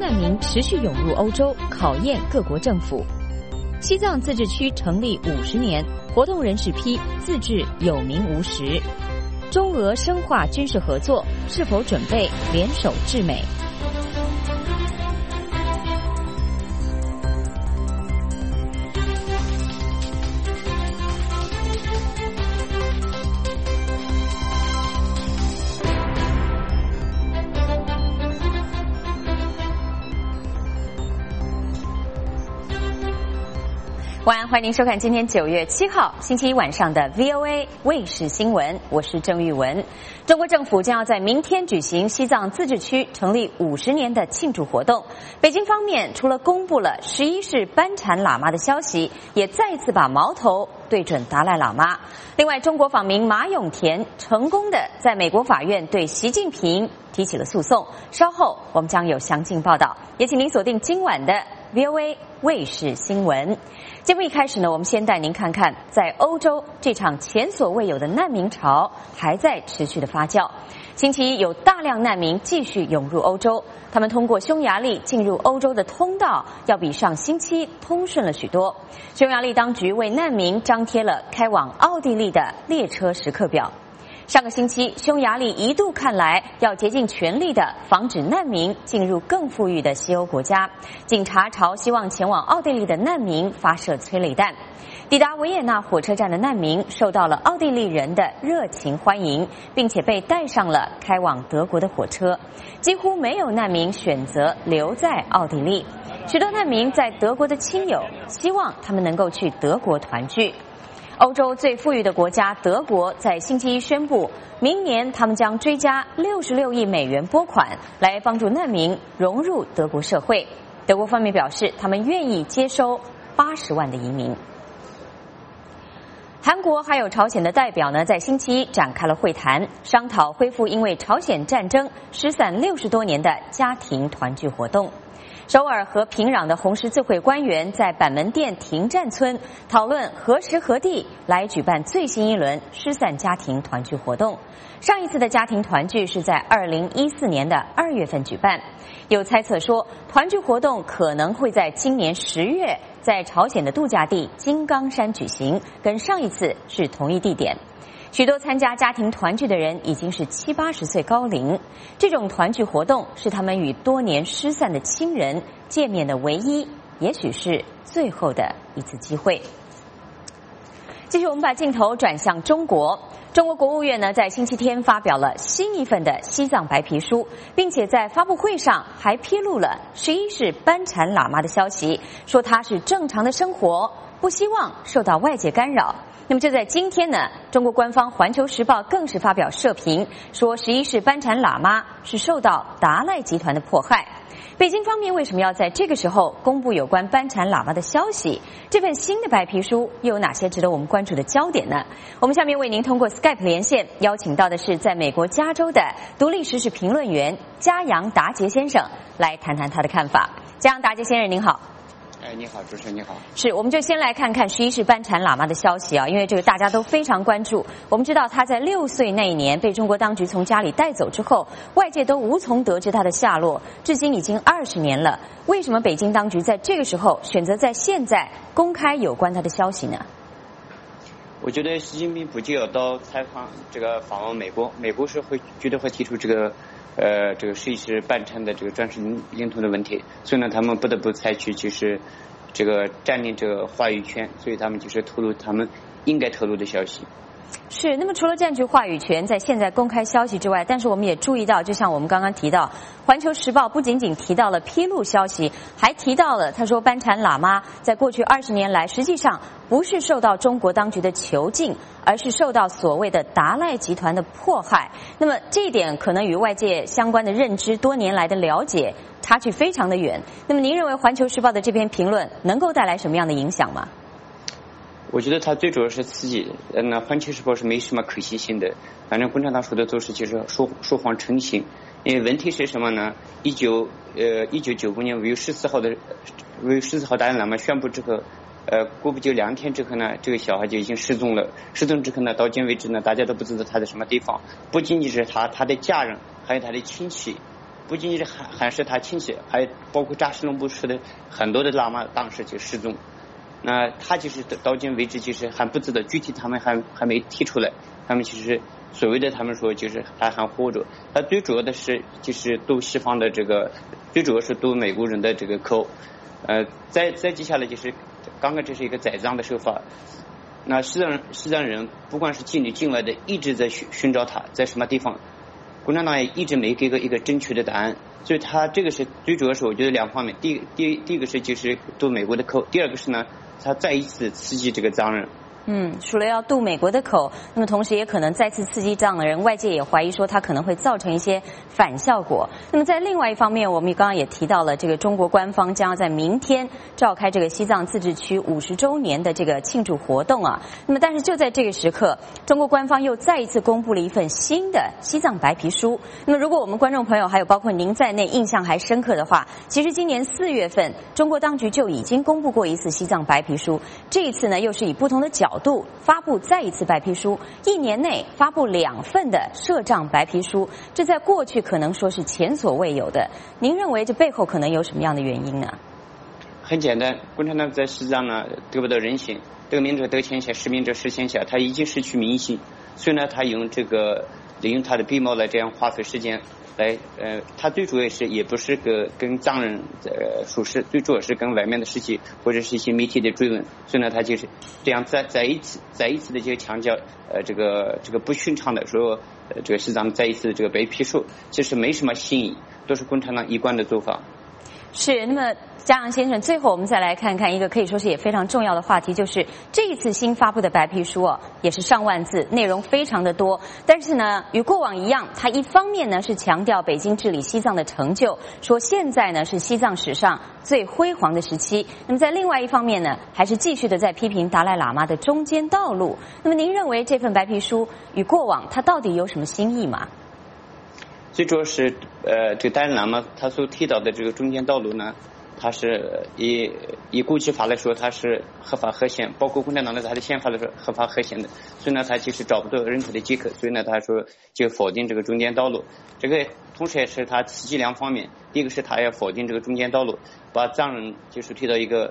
难民持续涌入欧洲，考验各国政府。西藏自治区成立50年，活动人士批自治有名无实。中俄深化军事合作，是否准备联手治美？欢迎收看今天9月7号星期一晚上的 VOA 卫视新闻，我是郑玉文。中国政府将要在明天举行西藏自治区成立50年的庆祝活动。北京方面除了公布了11世班禅喇嘛的消息，也再次把矛头对准达赖喇嘛。另外，中国访民马永田成功的在美国法院对习近平提起了诉讼。稍后我们将有详尽报道，也请您锁定今晚的 VOA 卫视新闻。节目一开始呢，我们先带您看看，在欧洲这场前所未有的难民潮还在持续的发酵。星期一有大量难民继续涌入欧洲，他们通过匈牙利进入欧洲的通道要比上星期通顺了许多。匈牙利当局为难民张贴了开往奥地利的列车时刻表。上个星期，匈牙利一度看来要竭尽全力地防止难民进入更富裕的西欧国家，警察朝希望前往奥地利的难民发射催泪弹。抵达维也纳火车站的难民受到了奥地利人的热情欢迎，并且被带上了开往德国的火车。几乎没有难民选择留在奥地利，许多难民在德国的亲友希望他们能够去德国团聚。欧洲最富裕的国家德国在星期一宣布，明年他们将追加66亿美元拨款，来帮助难民融入德国社会。德国方面表示，他们愿意接收80万的移民。韩国还有朝鲜的代表呢，在星期一展开了会谈，商讨恢复因为朝鲜战争失散60多年的家庭团聚活动。首尔和平壤的红十字会官员在板门店停战村讨论何时何地来举办最新一轮失散家庭团聚活动。上一次的家庭团聚是在2014年的2月份举办，有猜测说团聚活动可能会在今年10月在朝鲜的度假地金刚山举行，跟上一次是同一地点。许多参加家庭团聚的人已经是70、80岁高龄，这种团聚活动是他们与多年失散的亲人见面的唯一，也许是最后的一次机会。继续，我们把镜头转向中国。中国国务院呢，在星期天发表了新一份的西藏白皮书，并且在发布会上还披露了11世班禅喇嘛的消息，说他是正常的生活，不希望受到外界干扰。那么就在今天呢，中国官方《环球时报》更是发表社评，说11世班禅喇嘛是受到达赖集团的迫害。北京方面为什么要在这个时候公布有关班禅喇嘛的消息？这份新的白皮书又有哪些值得我们关注的焦点呢？我们下面为您通过 Skype 连线邀请到的是在美国加州的独立时事评论员嘉阳达杰先生，来谈谈他的看法。嘉阳达杰先生您好。 你好，主持人你好。 是，我们就先来看看11世班禅喇嘛的消息啊，因为这个大家都非常关注。我们知道他在6岁那一年被中国当局从家里带走之后，外界都无从得知他的下落，至今已经20年了。为什么北京当局在这个时候选择在现在公开有关他的消息呢？ 我觉得习近平不就要到访问美国，美国是绝对会提出这个11世班禅的这个专属领土的问题，所以呢，他们不得不采取就是这个占领这个话语权，所以他们就是透露他们应该透露的消息。 是，那么除了占据话语权在现在公开消息之外，但是我们也注意到，就像我们刚刚提到，《环球时报》不仅仅提到了披露消息，还提到了他说班禅喇嘛在过去20年来实际上不是受到中国当局的囚禁，而是受到所谓的达赖集团的迫害。那么这一点可能与外界相关的认知多年来的了解差距非常的远。那么您认为《环球时报》的这篇评论能够带来什么样的影响吗？ 我觉得它最主要是刺激，那环球时报是没什么可信性的，反正共产党说的都是就是说谎成性。因为问题是什么呢？1995年5月14号达赖喇嘛宣布之后，过不久2天之后呢，这个小孩就已经失踪了。失踪之后呢，到今为止呢，大家都不知道他在什么地方。不仅仅是他的家人，还有他的亲戚， 不仅仅是还是他亲戚，还包括扎什隆布市的很多的喇嘛当时就失踪。那他就是到今为止就是还不知道具体，他们还没提出来。他们其实所谓的他们说就是还活着。他最主要的是就是读西方的这个，最主要是读美国人的这个口。再接下来就是刚刚这是一个栽赃的手法。那西藏人不管是境内境外的一直在寻找他在什么地方。共产党也一直没给一个正确的答案，所以他这个是最主要是我觉得两方面，第一个是就是渡美国的口，第二个是呢，他再一次刺激这个藏人。 除了要渡美国的口，那么同时也可能再次刺激藏人，外界也怀疑说它可能会造成一些反效果。那么在另外一方面，我们刚刚也提到了这个中国官方将要在明天召开这个西藏自治区50周年的这个庆祝活动啊。那么但是就在这个时刻，中国官方又再一次公布了一份新的西藏白皮书。那么如果我们观众朋友还有包括您在内印象还深刻的话，其实今年4月份中国当局就已经公布过一次西藏白皮书，这一次呢又是以不同的角度发布再一次白皮书，1年内发布2份的摄藏白皮书，这在过去可能说是前所未有的。您认为这背后可能有什么样的原因呢？ 很简单，共产党在西藏呢得不到人心，得民者得天下，失民者失天下，他已经失去民心，所以呢他利用他的鼻毛来这样花费时间来他最主要是也不是跟藏人属实，最主要是跟外面的世界或者是一些媒体的追问，所以呢他就是这样再一次的这个强调这个不寻常的说这个西藏再一次这个白皮书，其实没什么新意，都是共产党一贯的做法。 是，那么嘉阳先生，最后我们再来看看一个可以说是也非常重要的话题，就是这一次新发布的白皮书也是上万字，内容非常的多。但是呢，与过往一样，它一方面呢是强调北京治理西藏的成就，说现在呢是西藏史上最辉煌的时期。那么在另外一方面呢，还是继续的在批评达赖喇嘛的中间道路。那么您认为这份白皮书与过往它到底有什么新意吗？ 最主要是这个达赖喇嘛他所提到的这个中间道路呢，它是以国际法来说它是合法合宪，包括共产党的它的宪法来说合法合宪的，所以呢他其实找不到任何的借口，所以呢他说就否定这个中间道路。这个同时也是他刺激2方面，第一个是他要否定这个中间道路，把藏人就是提到一个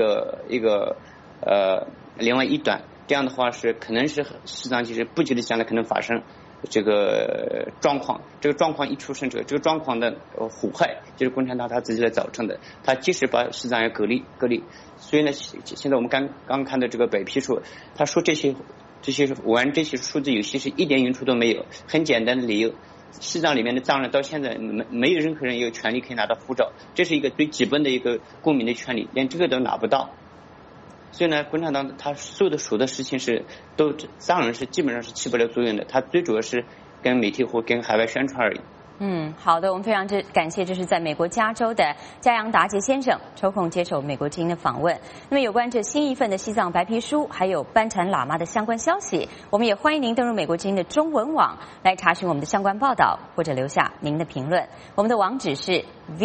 另外一端，这样的话是可能是西藏其实不久的将来可能发生这个状况，这个状况一出生这个状况的祸害就是共产党他自己来造成的，他即使把西藏要隔离，所以呢现在我们刚看的这个白皮书，他说这些玩这些数字游戏是一点用处都没有，很简单的理由，西藏里面的藏人到现在没有任何人有权利可以拿到护照，这是一个最基本的一个公民的权利，连这个都拿不到。所以呢，共产党他所有的事情都藏人是基本上是起不了作用的，他最主要是跟媒体或跟海外宣传而已。 好的，我们非常感谢这是在美国加州的嘉阳达杰先生抽空接受美国之音的访问。那么有关这新一份的西藏白皮书还有班禅喇嘛的相关消息，我们也欢迎您登入美国之音的中文网来查询我们的相关报道或者留下您的评论。我们的网址是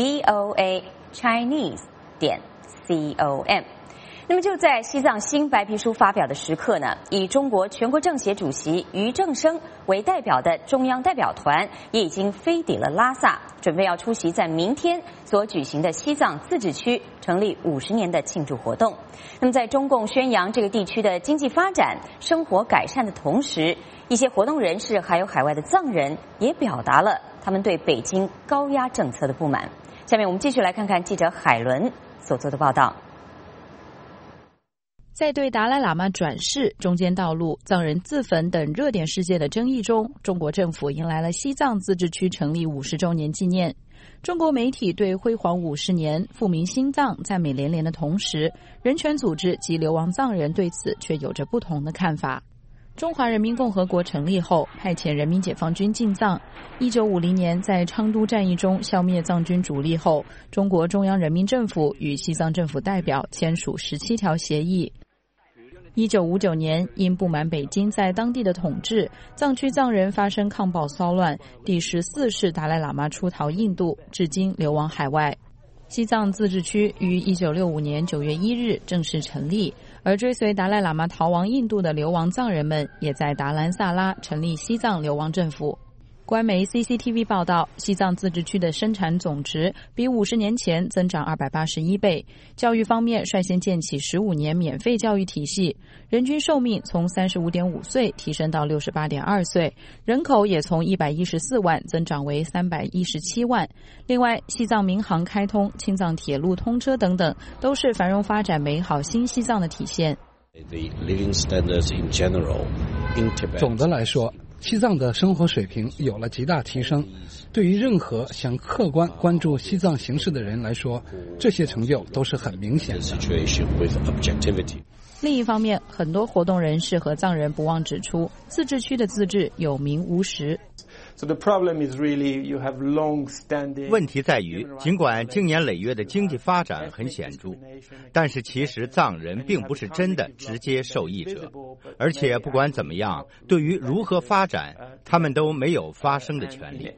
voachinese.com。那么就在西藏新白皮书发表的时刻呢，以中国全国政协主席俞正声为代表的中央代表团也已经飞抵了拉萨，准备要出席在明天所举行的西藏自治区成立50年的庆祝活动。那么在中共宣扬这个地区的经济发展、生活改善的同时，一些活动人士还有海外的藏人也表达了他们对北京高压政策的不满。下面我们继续来看看记者海伦所做的报道。 在对达赖喇嘛转世、中间道路、藏人自焚等热点事件的争议中，中国政府迎来了西藏自治区成立50周年纪念。中国媒体对辉煌50年、复明新藏赞美连连的同时，人权组织及流亡藏人对此却有着不同的看法。中华人民共和国成立后，派遣人民解放军进藏。1950年在昌都战役中消灭藏军主力后，中国中央人民政府与西藏政府代表签署17条协议。1959年，因不满北京在当地的统治，藏区藏人发生抗暴骚乱，第14世达赖喇嘛出逃印度，至今流亡海外。西藏自治区于1965年9月1日正式成立，而追随达赖喇嘛逃亡印度的流亡藏人们也在达兰萨拉成立西藏流亡政府。 官媒 CCTV 报道，西藏自治区的生产总值比50年前增长281倍。教育方面，率先建起15年免费教育体系，人均寿命从35.5岁提升到68.2岁，人口也从114万增长为317万。另外，西藏民航开通、青藏铁路通车等等，都是繁荣发展美好新西藏的体现。 总的来说，西藏的生活水平有了极大提升，对于任何想客观关注西藏形势的人来说，这些成就都是很明显的。 另一方面，很多活动人士和藏人不忘指出，自治区的自治有名无实。 问题在于，尽管经年累月的经济发展很显著，但是其实藏人并不是真的直接受益者，而且不管怎么样，对于如何发展，他们都没有发声的权利。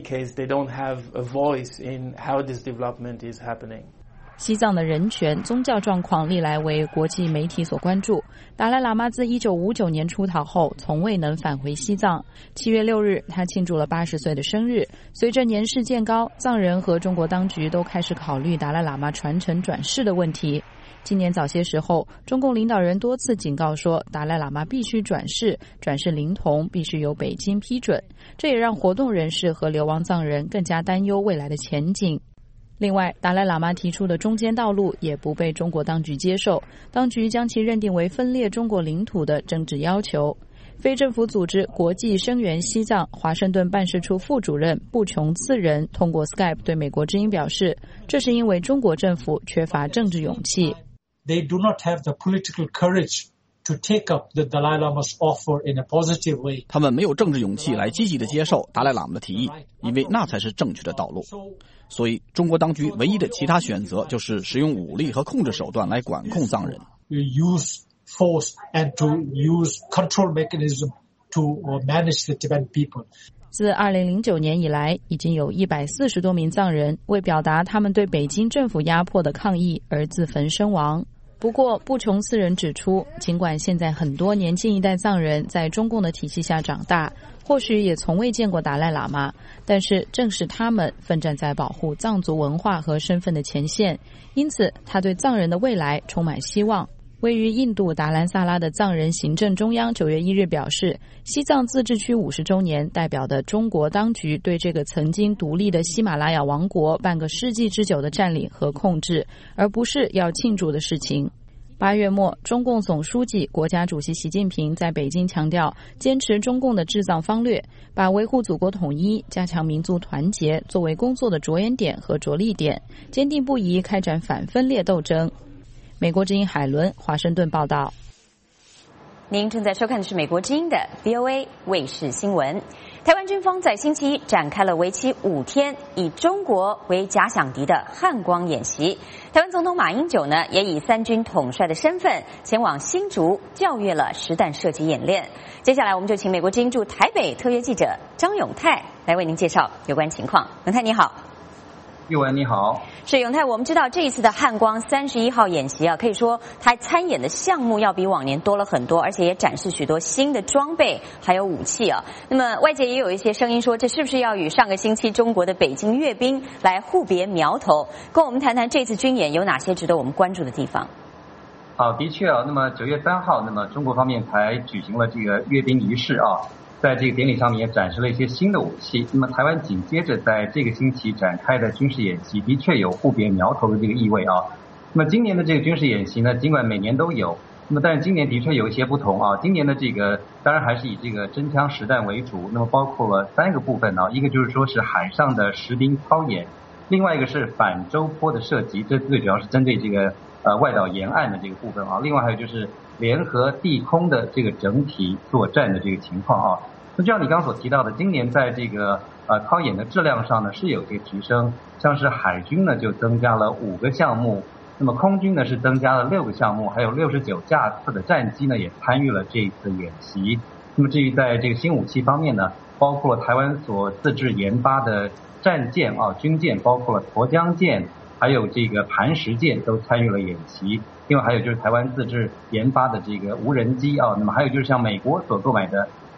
西藏的人权、宗教状况历来为国际媒体所关注。达赖喇嘛自1959年出逃后，从未能返回西藏。7月6日，他庆祝了80岁的生日。随着年事渐高，藏人和中国当局都开始考虑达赖喇嘛传承转世的问题。今年早些时候，中共领导人多次警告说，达赖喇嘛必须转世，转世灵童必须由北京批准。这也让活动人士和流亡藏人更加担忧未来的前景。另外，达赖喇嘛提出的中间道路也不被中国当局接受，当局将其认定为分裂中国领土的政治要求。非政府组织国际声援西藏华盛顿办事处副主任布琼次仁通过 Skype 对美国之音表示，这是因为中国政府缺乏政治勇气。 They do not have the political courage to take up the Dalai Lama's offer in a positive way. 他们没有政治勇气来积极的接受达赖喇嘛的提议，因为那才是正确的道路。所以中国当局唯一的其他选择就是使用武力和控制手段来管控藏人。 Use force and to use control mechanism to manage the Tibetan people. 自2009年以来，已经有140多名藏人为表达他们对北京政府压迫的抗议而自焚身亡。不过，布琼次仁指出，尽管现在很多年轻一代藏人在中共的体系下长大，或许也从未见过达赖喇嘛，但是正是他们奋战在保护藏族文化和身份的前线，因此他对藏人的未来充满希望。位于印度达兰萨拉的藏人行政中央9月1日表示，西藏自治区50周年代表的中国当局对这个曾经独立的喜马拉雅王国半个世纪之久的占领和控制，而不是要庆祝的事情。8月末，中共总书记、国家主席习近平在北京强调，坚持中共的治藏方略，把维护祖国统一、加强民族团结作为工作的着眼点和着力点，坚定不移开展反分裂斗争。美国之音海伦华盛顿报道。 您正在收看的是美国之音的 VOA 卫视新闻。台湾军方在星期一展开了为期5天，以中国为假想敌的汉光演习。台湾总统马英九呢，也以3军统帅的身份前往新竹校阅了实弹射击演练。接下来，我们就请美国之音驻台北特约记者张永泰来为您介绍有关情况。永泰你好。 玉文你好。 是永泰，我们知道这一次的汉光31号演习啊，可以说它参演的项目要比往年多了很多，而且也展示许多新的装备还有武器啊。那么外界也有一些声音说，这是不是要与上个星期中国的北京阅兵来互别苗头？跟我们谈谈这次军演有哪些值得我们关注的地方？ 好，的确啊，那么9月3号，那么中国方面才举行了这个阅兵仪式啊。在这个典礼上面也展示了一些新的武器。那么台湾紧接着在这个星期展开的军事演习，的确有互别苗头的这个意味啊。那么今年的这个军事演习呢，尽管每年都有，那么但是今年的确有一些不同啊。今年的这个当然还是以这个真枪实弹为主，那么包括了3个部分啊，一个就是说是海上的实兵操演，另外一个是反舟坡的射击，这最主要是针对这个外岛沿岸的这个部分啊。另外还有就是联合地空的这个整体作战的这个情况啊。那就像你刚刚所提到的，今年在这个操演的质量上呢是有这个提升，像是海军呢就增加了5个项目，那么空军呢是增加了6个项目，还有69架次的战机呢也参与了这一次演习。那么至于在这个新武器方面呢，包括了台湾所自制研发的战舰啊、军舰，包括了沱江舰，还有这个磐石舰都参与了演习。另外还有就是台湾自制研发的这个无人机啊，那么还有就是像美国所购买的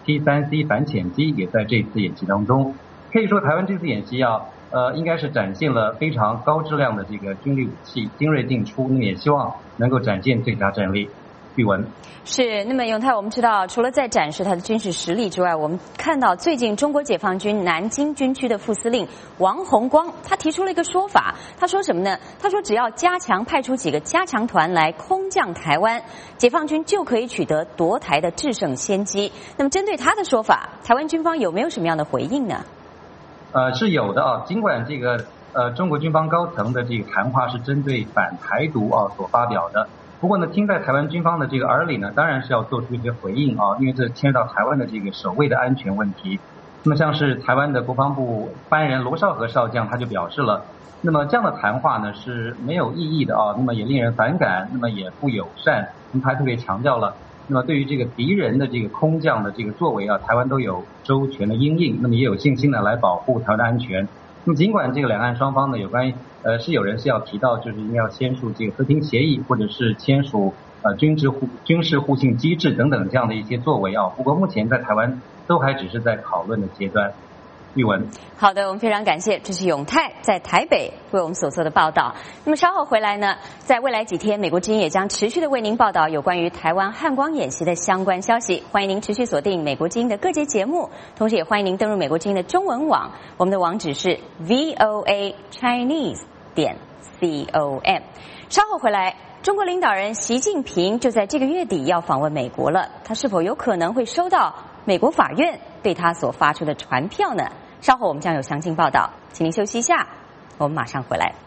P3C 反潜机也在这次演习当中。可以说台湾这次演习应该是展现了非常高质量的这个军力武器，精锐尽出，那么也希望能够展现最佳战力。玉文是，那么永泰，我们知道，除了在展示它的军事实力之外，我们看到最近中国解放军南京军区的副司令王洪光，他提出了一个说法，他说什么呢？他说只要加强派出几个加强团来空降台湾，解放军就可以取得夺台的制胜先机。那么针对他的说法，台湾军方有没有什么样的回应呢？ 是有的啊，尽管这个中国军方高层的这个谈话是针对反台独所发表的。不过呢，听在台湾军方的这个耳里呢，当然是要做出一些回应因为这牵涉到台湾的这个守卫的安全问题。那么像是台湾的国防部发言人罗绍和少将他就表示了，那么这样的谈话呢是没有意义的那么也令人反感，那么也不友善。他还特别强调了，那么对于这个敌人的这个空降的这个作为台湾都有周全的因应，那么也有信心呢来保护台湾的安全。那么尽管这个两岸双方呢有关于是有人是要提到就是应该要签署这个和平协议，或者是签署军事互信机制等等这样的一些作为不过目前在台湾都还只是在讨论的阶段。玉文， 好的，我们非常感谢，这是永泰在台北为我们所做的报道。那么稍后回来呢，在未来几天，美国之音也将持续的为您报道有关于台湾汉光演习的相关消息。欢迎您持续锁定美国之音的各节节目，同时也欢迎您登入美国之音的中文网，我们的网址是 voachinese.com。稍后回来，中国领导人习近平就在这个月底要访问美国了，他是否有可能会收到美国法院对他所发出的传票呢？稍后我们将有详尽报道，请您休息一下，我们马上回来。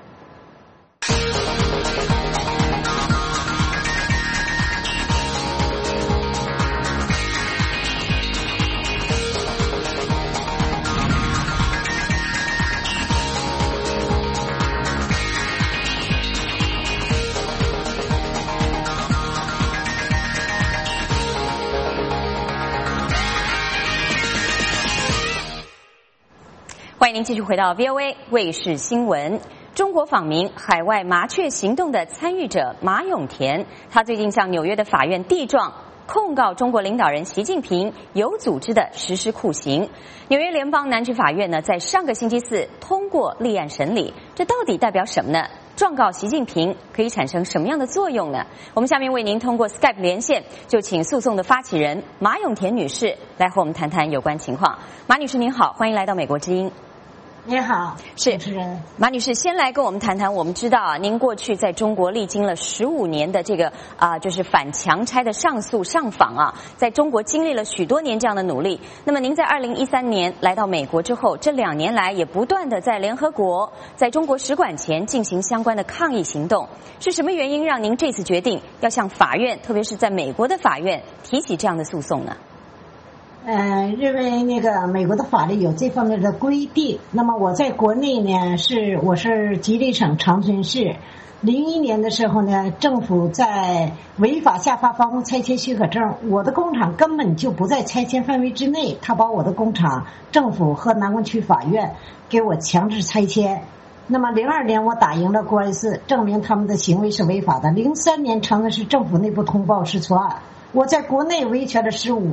欢迎您继续回到 VOA 卫视新闻。中国访民海外麻雀行动的参与者马永田，他最近向纽约的法院递状，控告中国领导人习近平有组织的实施酷刑。纽约联邦南区法院呢，在上个星期四通过立案审理，这到底代表什么呢？状告习近平可以产生什么样的作用呢？我们下面为您通过 Skype 连线，就请诉讼的发起人马永田女士来和我们谈谈有关情况。马女士您好，欢迎来到美国之音。 你好， 是主持人马女士，先来跟我们谈谈。我们知道您过去在中国历经了15年的这个就是反强拆的上诉上访在中国经历了许多年这样的努力。那么您在2013年来到美国之后，这2年来也不断的在联合国、在中国使馆前进行相关的抗议行动。是什么原因让您这次决定要向法院，特别是在美国的法院提起这样的诉讼呢？ 认为那个美国的法律有这方面的规定。那么我在国内呢，我是吉林省长春市。01年的时候呢，政府在违法下发房屋拆迁许可证，我的工厂根本就不在拆迁范围之内，他把我的工厂政府和南关区法院给我强制拆迁。那么02年我打赢了官司，证明他们的行为是违法的。03年长春市政府内部通报失错案。我在国内维权了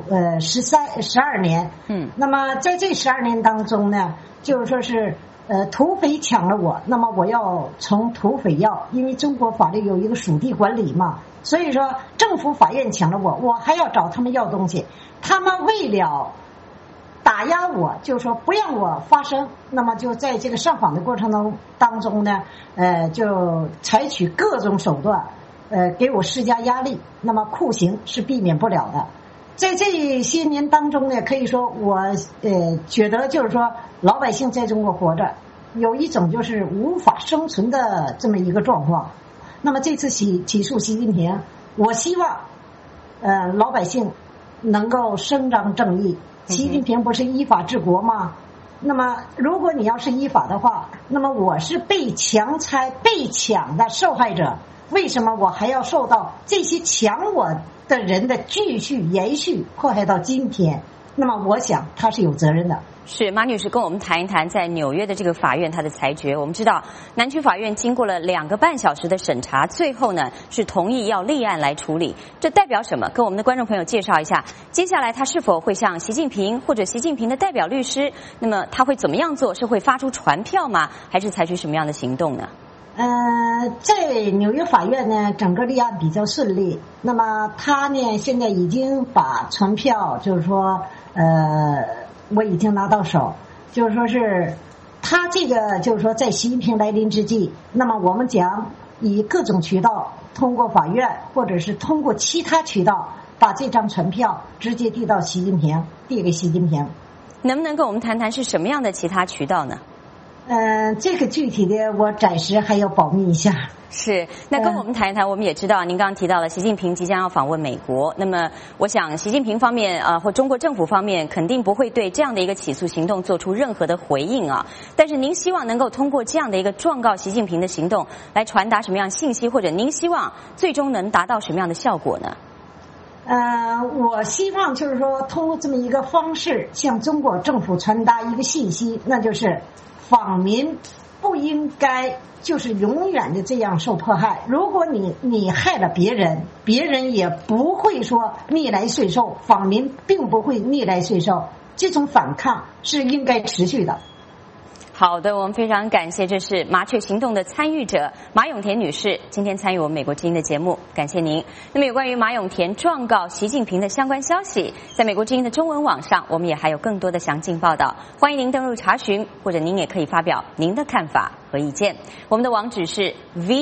12年，那么在这12年当中呢，就是说是土匪抢了我，那么我要从土匪要，因为中国法律有一个属地管理嘛，所以说政府法院抢了我还要找他们要东西，他们为了打压我，就是说不让我发声，那么就在这个上访的过程当中呢，就采取各种手段。给我施加压力，那么酷刑是避免不了的。在这些年当中呢，可以说我觉得就是说老百姓在中国活着有一种就是无法生存的这么一个状况。那么这次起诉习近平，我希望老百姓能够伸张正义。习近平不是依法治国吗？那么如果你要是依法的话，那么我是被强拆被抢的受害者，为什么我还要受到这些抢我的人的继续延续，迫害到今天？ 那么我想他是有责任的。 是马女士跟我们谈一谈在纽约的这个法院她的裁决。我们知道南区法院经过了2个半小时的审查，最后呢是同意要立案来处理。这代表什么？跟我们的观众朋友介绍一下，接下来他是否会向习近平或者习近平的代表律师，那么他会怎么样做？是会发出传票吗？还是采取什么样的行动呢？ 在纽约法院呢，整个立案比较顺利。那么他呢，现在已经把传票，就是说，我已经拿到手，就是说是他这个，就是说在习近平来临之际，那么我们将以各种渠道，通过法院或者是通过其他渠道，把这张传票直接递给习近平。 能不能跟我们谈谈是什么样的其他渠道呢？ 这个具体的我暂时还要保密一下。 是，那跟我们谈一谈。我们也知道，您刚刚提到了习近平即将要访问美国，那么我想习近平方面或中国政府方面肯定不会对这样的一个起诉行动做出任何的回应啊。但是您希望能够通过这样的一个状告习近平的行动来传达什么样的信息，或者您希望最终能达到什么样的效果呢？ 我希望就是说通过这么一个方式向中国政府传达一个信息，那就是访民不应该就是永远的这样受迫害。如果你害了别人，别人也不会说逆来顺受，访民并不会逆来顺受，这种反抗是应该持续的。 好的，我们非常感谢，这是麻雀行动的参与者马永田女士，今天参与我们美国之音的节目，感谢您。那么有关于马永田状告习近平的相关消息，在美国之音的中文网上，我们也还有更多的详尽报道，欢迎您登入查询，或者您也可以发表您的看法和意见。我们的网址是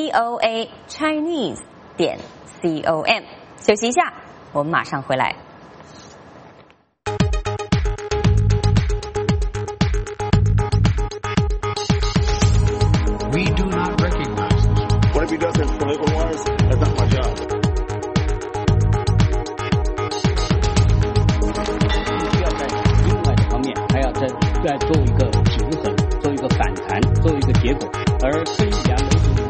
voachinese.com。休息一下，我们马上回来。 We do not recognize this. Whatever he does in political wise, that's not my job. 需要在另外的方面还要再做一个平衡，做一个反弹，做一个结果，而虽然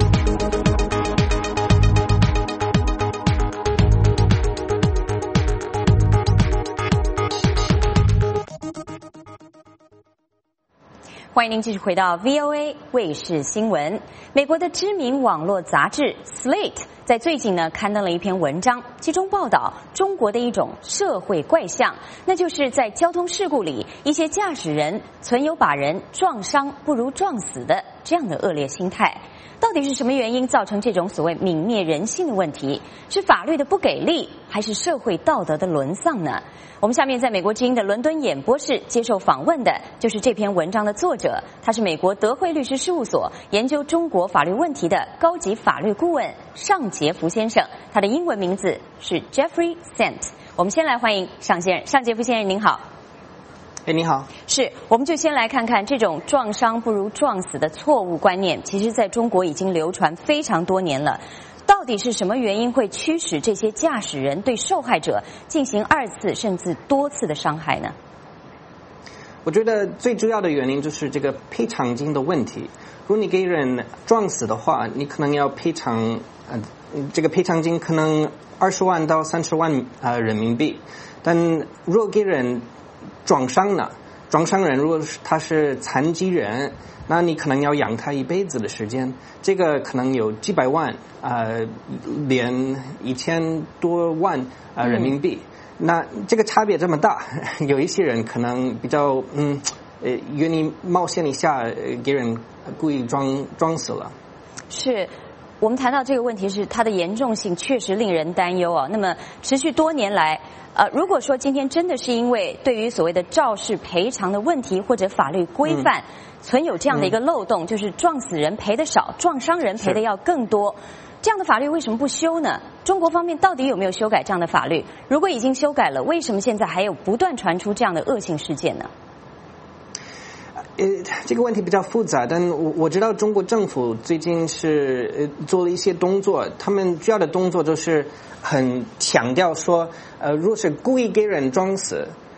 欢迎您继续回到 VOA 卫视新闻。美国的知名网络杂志 Slate 在最近呢刊登了一篇文章，其中报道中国的一种社会怪象，那就是在交通事故里，一些驾驶人存有把人撞伤不如撞死的这样的恶劣心态。到底是什么原因造成这种所谓泯灭人性的问题？是法律的不给力，还是社会道德的沦丧呢？我们下面在美国之音的伦敦演播室接受访问的就是这篇文章的作者，他是美国德惠律师事务所研究中国法律问题的高级法律顾问尚杰福先生，他的英文名字是 Jeffrey Sant。 我们先来欢迎尚先生。尚杰福先生您好。 你好。 是，我们就先来看看这种撞伤不如撞死的错误观念，其实在中国已经流传非常多年了。到底是什么原因会驱使这些驾驶人对受害者进行2次甚至多次的伤害呢？ 我觉得最主要的原因就是这个赔偿金的问题。如果你给人撞死的话，你可能要赔偿，这个赔偿金可能20万到30万人民币。但如果给人撞伤了，撞伤人如果他是残疾人，那你可能要养他一辈子的时间，这个可能有几百万连1000多万人民币。那这个差别这么大，有一些人可能比较愿意冒险一下，给人故意撞死了。 是。我们谈到这个问题是它的严重性确实令人担忧啊。那么持续多年来，如果说今天真的是因为对于所谓的肇事赔偿的问题或者法律规范存有这样的一个漏洞，就是撞死人赔的少，撞伤人赔的要更多，这样的法律为什么不修呢？中国方面到底有没有修改这样的法律？如果已经修改了，为什么现在还有不断传出这样的恶性事件呢？ 这个问题比较复杂，但我知道中国政府最近是做了一些动作，他们主要的动作就是很强调说，如果是故意给人撞死，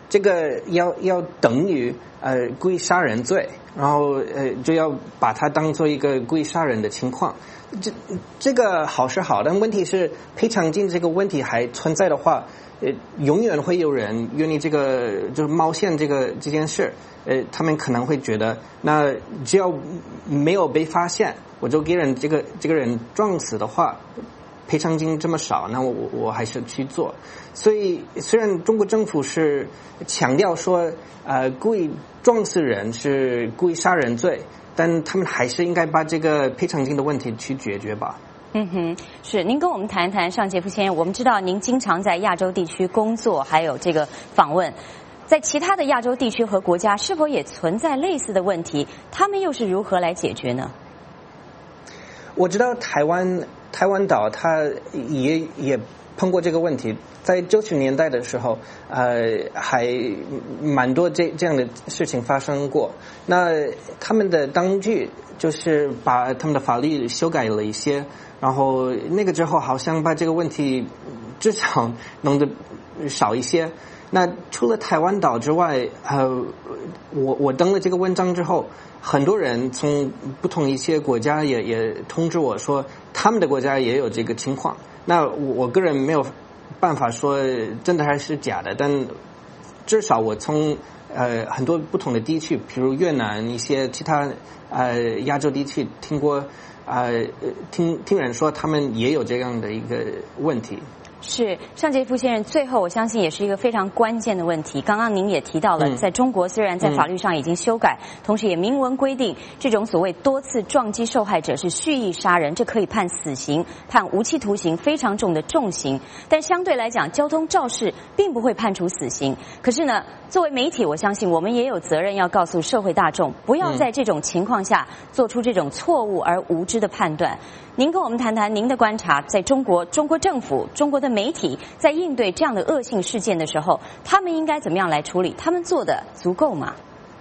这个要等于故意杀人罪，然后就要把它当做一个故意杀人的情况。这个好是好，但问题是赔偿金这个问题还存在的话，永远会有人愿意这个就是冒险这件事。他们可能会觉得，那只要没有被发现，我就给人这个人撞死的话，赔偿金这么少，那我还是去做。所以虽然中国政府是强调说故意撞死人是故意杀人罪，但他们还是应该把这个赔偿金的问题去解决吧。 是，您跟我们谈一谈，尚杰夫先生，我们知道您经常在亚洲地区工作，还有这个访问，在其他的亚洲地区和国家是否也存在类似的问题？他们又是如何来解决呢？ 我知道台湾岛它也碰过这个问题，在90年代的时候，还蛮多这样的事情发生过。那他们的当局就是把他们的法律修改了一些，然后那个之后好像把这个问题至少弄得少一些。那除了台湾岛之外，我登了这个文章之后，很多人从不同一些国家也通知我说，他们的国家也有这个情况。那我个人没有办法说真的还是假的，但至少我从很多不同的地区，比如越南一些其他亚洲地区听过听人说他们也有这样的一个问题。 是，尚杰夫先生，最后我相信也是一个非常关键的问题。刚刚您也提到了，在中国虽然在法律上已经修改，同时也明文规定，这种所谓多次撞击受害者是蓄意杀人，这可以判死刑、判无期徒刑，非常重的重刑。但相对来讲，交通肇事并不会判处死刑。可是呢，作为媒体，我相信我们也有责任要告诉社会大众，不要在这种情况下做出这种错误而无知的判断。您跟我们谈谈您的观察，在中国政府、中国的媒体在应对这样的恶性事件的时候，他们应该怎么样来处理？他们做的足够吗？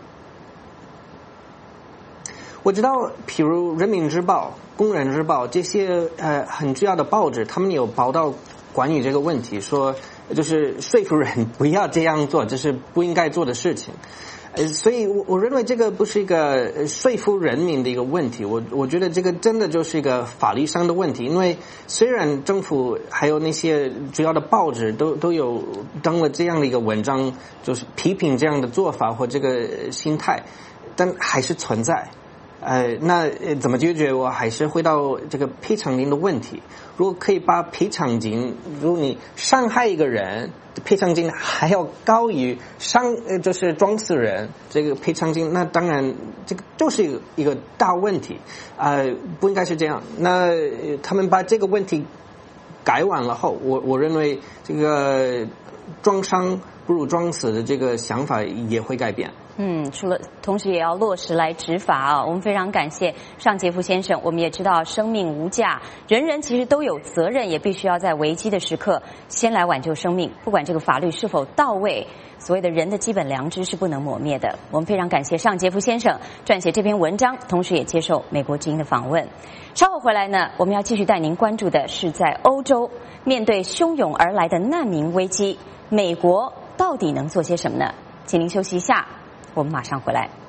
我知道，譬如《人民日报》、《工人日报》这些很重要的报纸，他们有报道关于这个问题，说就是说服人不要这样做，这是不应该做的事情。所以我认为这个不是一个说服人民的一个问题，我觉得这个真的就是一个法律上的问题。因为虽然政府还有那些主要的报纸都有登了这样的一个文章，就是批评这样的做法或这个心态，但还是存在。那怎么解决？我还是回到这个赔偿金的问题。如果可以把赔偿金，如果你伤害一个人，赔偿金还要高于就是撞死人这个赔偿金，那当然这个就是一个大问题。不应该是这样。那他们把这个问题改完了后，我认为这个撞伤不如撞死的这个想法也会改变。 同时也要落实来执法啊！我们非常感谢尚杰夫先生。我们也知道生命无价，人人其实都有责任，也必须要在危机的时刻先来挽救生命。不管这个法律是否到位，所谓的人的基本良知是不能磨灭的。我们非常感谢尚杰夫先生撰写这篇文章，同时也接受美国之音的访问。稍后回来呢，我们要继续带您关注的是在欧洲面对汹涌而来的难民危机，美国到底能做些什么呢？请您休息一下。我们马上回来。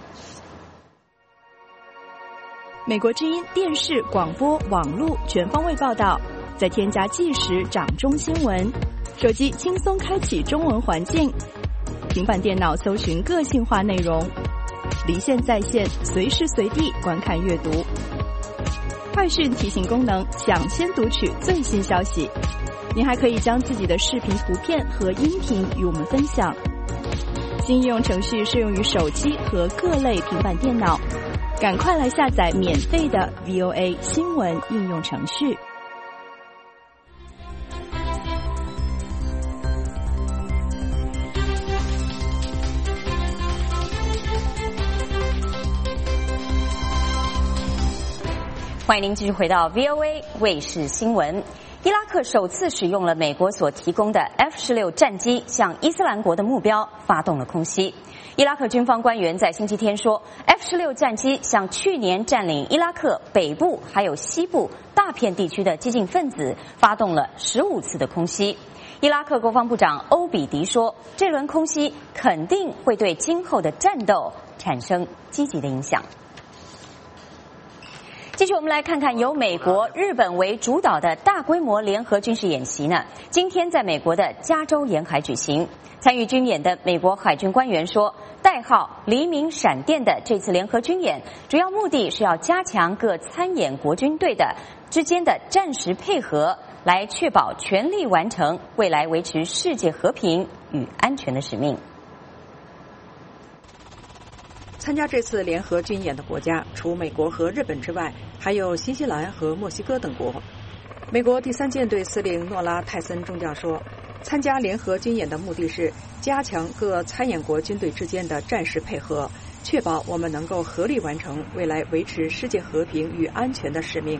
美国之音电视、广播、网络全方位报道，再添加即时掌中新闻，手机轻松开启中文环境，平板电脑搜寻个性化内容，离线在线，随时随地观看阅读。快讯提醒功能，抢先读取最新消息。您还可以将自己的视频、图片和音频与我们分享。新应用程序适用于手机和各类平板电脑，赶快来下载免费的 VOA 新闻应用程序。 欢迎您继续回到 VOA 卫视新闻。伊拉克首次使用了美国所提供的 F-16战机，向伊斯兰国的目标发动了空袭。伊拉克军方官员在星期天说 ，F-16战机向去年占领伊拉克北部还有西部大片地区的激进分子发动了15次的空袭。 伊拉克国防部长欧比迪说，这轮空袭肯定会对今后的战斗产生积极的影响。继续，我们来看看由美国、日本为主导的大规模联合军事演习呢，今天在美国的加州沿海举行。参与军演的美国海军官员说，代号“黎明闪电”的这次联合军演，主要目的是要加强各参演国军队的之间的战时配合，来确保全力完成未来维持世界和平与安全的使命。 参加这次联合军演的国家，除美国和日本之外，还有新西兰和墨西哥等国。美国第3舰队司令诺拉·泰森中将说，参加联合军演的目的是加强各参演国军队之间的战时配合，确保我们能够合力完成未来维持世界和平与安全的使命。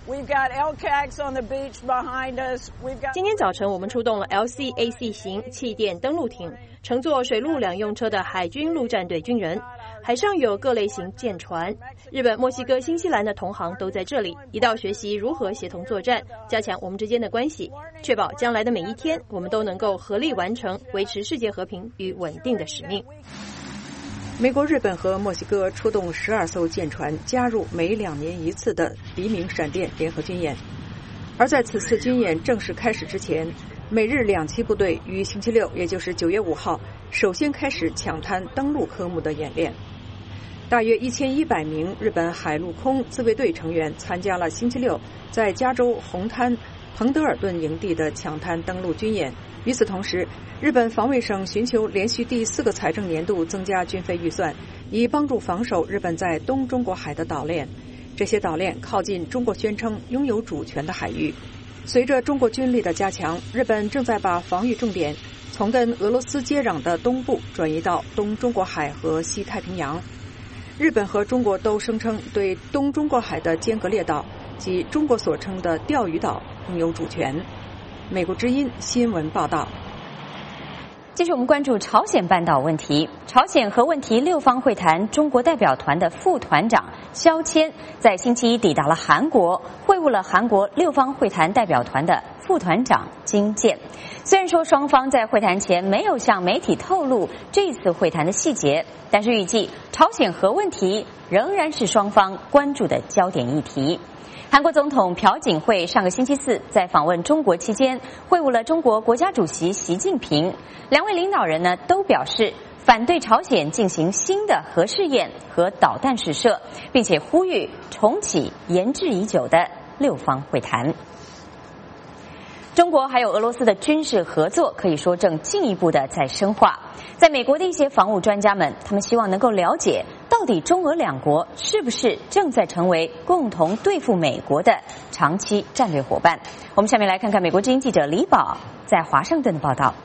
今天早晨，我们出动了 LCAC 型气垫登陆艇，乘坐水陆两用车的海军陆战队军人。海上有各类型舰船，日本、墨西哥、新西兰的同行都在这里，一道学习如何协同作战，加强我们之间的关系，确保将来的每一天，我们都能够合力完成维持世界和平与稳定的使命。 美国、日本和墨西哥出动12艘舰船，加入每2年一次的黎明闪电联合军演。而在此次军演正式开始之前，美日2栖部队于星期六，也就是9月5号，首先开始抢滩登陆科目的演练。大约1100名日本海陆空自卫队成员参加了星期六在加州红滩彭德尔顿营地的抢滩登陆军演。与此同时，日本防卫省寻求连续第4个财政年度增加军费预算，以帮助防守日本在东中国海的岛链。这些岛链靠近中国宣称拥有主权的海域。随着中国军力的加强，日本正在把防御重点从跟俄罗斯接壤的东部转移到东中国海和西太平洋。日本和中国都声称对东中国海的尖阁列岛及中国所称的钓鱼岛拥有主权。美国之音新闻报道。 继续我们关注朝鲜半岛问题。朝鲜核问题6方会谈中国代表团的副团长肖谦在星期一抵达了韩国，会晤了韩国6方会谈代表团的副团长金健。虽然说双方在会谈前没有向媒体透露这次会谈的细节，但是预计朝鲜核问题仍然是双方关注的焦点议题。韩国总统朴槿惠上个星期4在访问中国期间，会晤了中国国家主席习近平。2位领导人呢都表示反对朝鲜进行新的核试验和导弹试射，并且呼吁重启延滞已久的6方会谈。中国还有俄罗斯的军事合作可以说正进一步的在深化。在美国的一些防务专家们，他们希望能够了解到底中俄2国是不是正在成为共同对付美国的长期战略伙伴。我们下面来看看美国之音记者李宝在华盛顿的报道。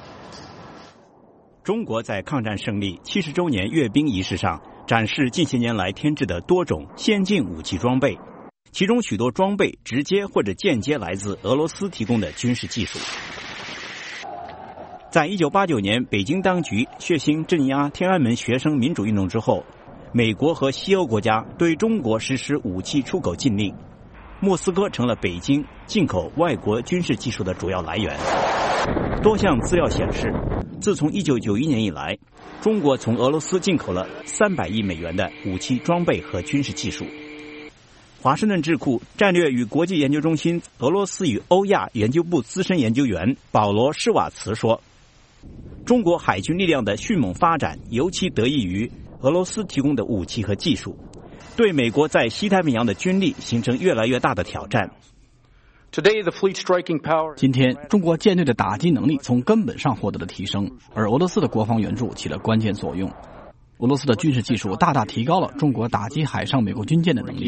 中国在抗战胜利70周年阅兵仪式上展示近些年来添置的多种先进武器装备，其中许多装备直接或者间接来自俄罗斯提供的军事技术。在1989年北京当局血腥镇压天安门学生民主运动之后，美国和西欧国家对中国实施武器出口禁令，莫斯科成了北京进口外国军事技术的主要来源。多项资料显示，自从1991年以来，中国从俄罗斯进口了300亿美元的武器装备和军事技术。华盛顿智库战略与国际研究中心俄罗斯与欧亚研究部资深研究员保罗·施瓦茨说，中国海军力量的迅猛发展尤其得益于俄罗斯提供的武器和技术，对美国在西太平洋的军力形成越来越大的挑战。 今天，中国舰队的打击能力从根本上获得了提升，而俄罗斯的国防援助起了关键作用。俄罗斯的军事技术大大提高了中国打击海上美国军舰的能力。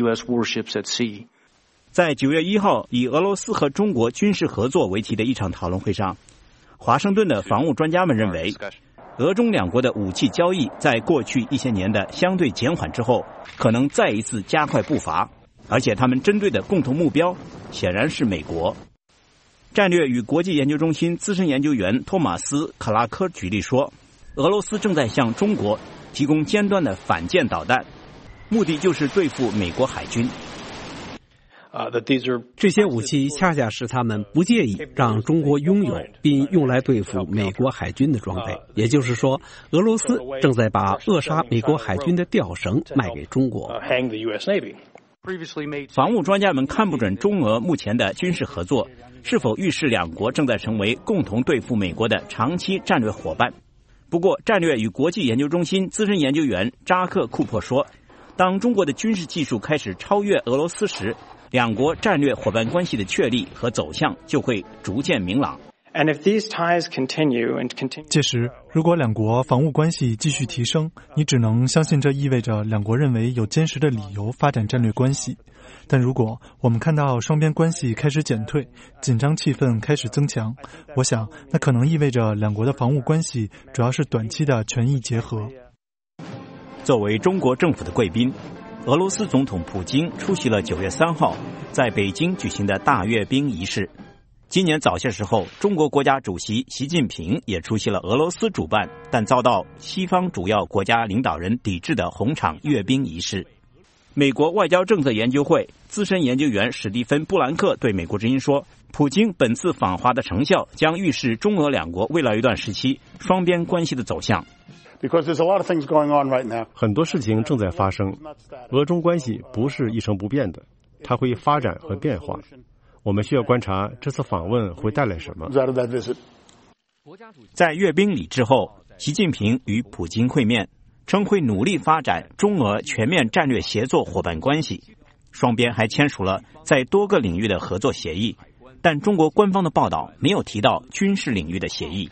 在9月1号以俄罗斯和中国军事合作为题的一场讨论会上，华盛顿的防务专家们认为，俄中2国的武器交易在过去一些年的相对减缓之后，可能再一次加快步伐，而且他们针对的共同目标显然是美国。战略与国际研究中心资深研究员托马斯·卡拉科举例说，俄罗斯正在向中国提供尖端的反舰导弹，目的就是对付美国海军。 这些武器恰恰是他们不介意让中国拥有并用来对付美国海军的装备。也就是说，俄罗斯正在把扼杀美国海军的吊绳卖给中国。 防务专家们看不准中俄目前的军事合作是否预示两国正在成为共同对付美国的长期战略伙伴。不过，战略与国际研究中心资深研究员扎克·库珀说，当中国的军事技术开始超越俄罗斯时，两国战略伙伴关系的确立和走向就会逐渐明朗。 届时，如果两国防务关系继续提升，你只能相信这意味着两国认为有坚实的理由发展战略关系。但如果我们看到双边关系开始减退，紧张气氛开始增强，我想那可能意味着两国的防务关系主要是短期的权益结合。 作为中国政府的贵宾，俄罗斯总统普京出席了9月3号在北京举行的大阅兵仪式。今年早些时候，中国国家主席习近平也出席了俄罗斯主办但遭到西方主要国家领导人抵制的红场阅兵仪式。美国外交政策研究会资深研究员史蒂芬·布兰克对美国之音说，普京本次访华的成效将预示中俄两国未来一段时期双边关系的走向。 很多事情正在发生，俄中关系不是一成不变的，它会发展和变化。我们需要观察这次访问会带来什么。 在阅兵礼之后，习近平与普京会面，称会努力发展中俄全面战略协作伙伴关系。双边还签署了在多个领域的合作协议，但中国官方的报道没有提到军事领域的协议。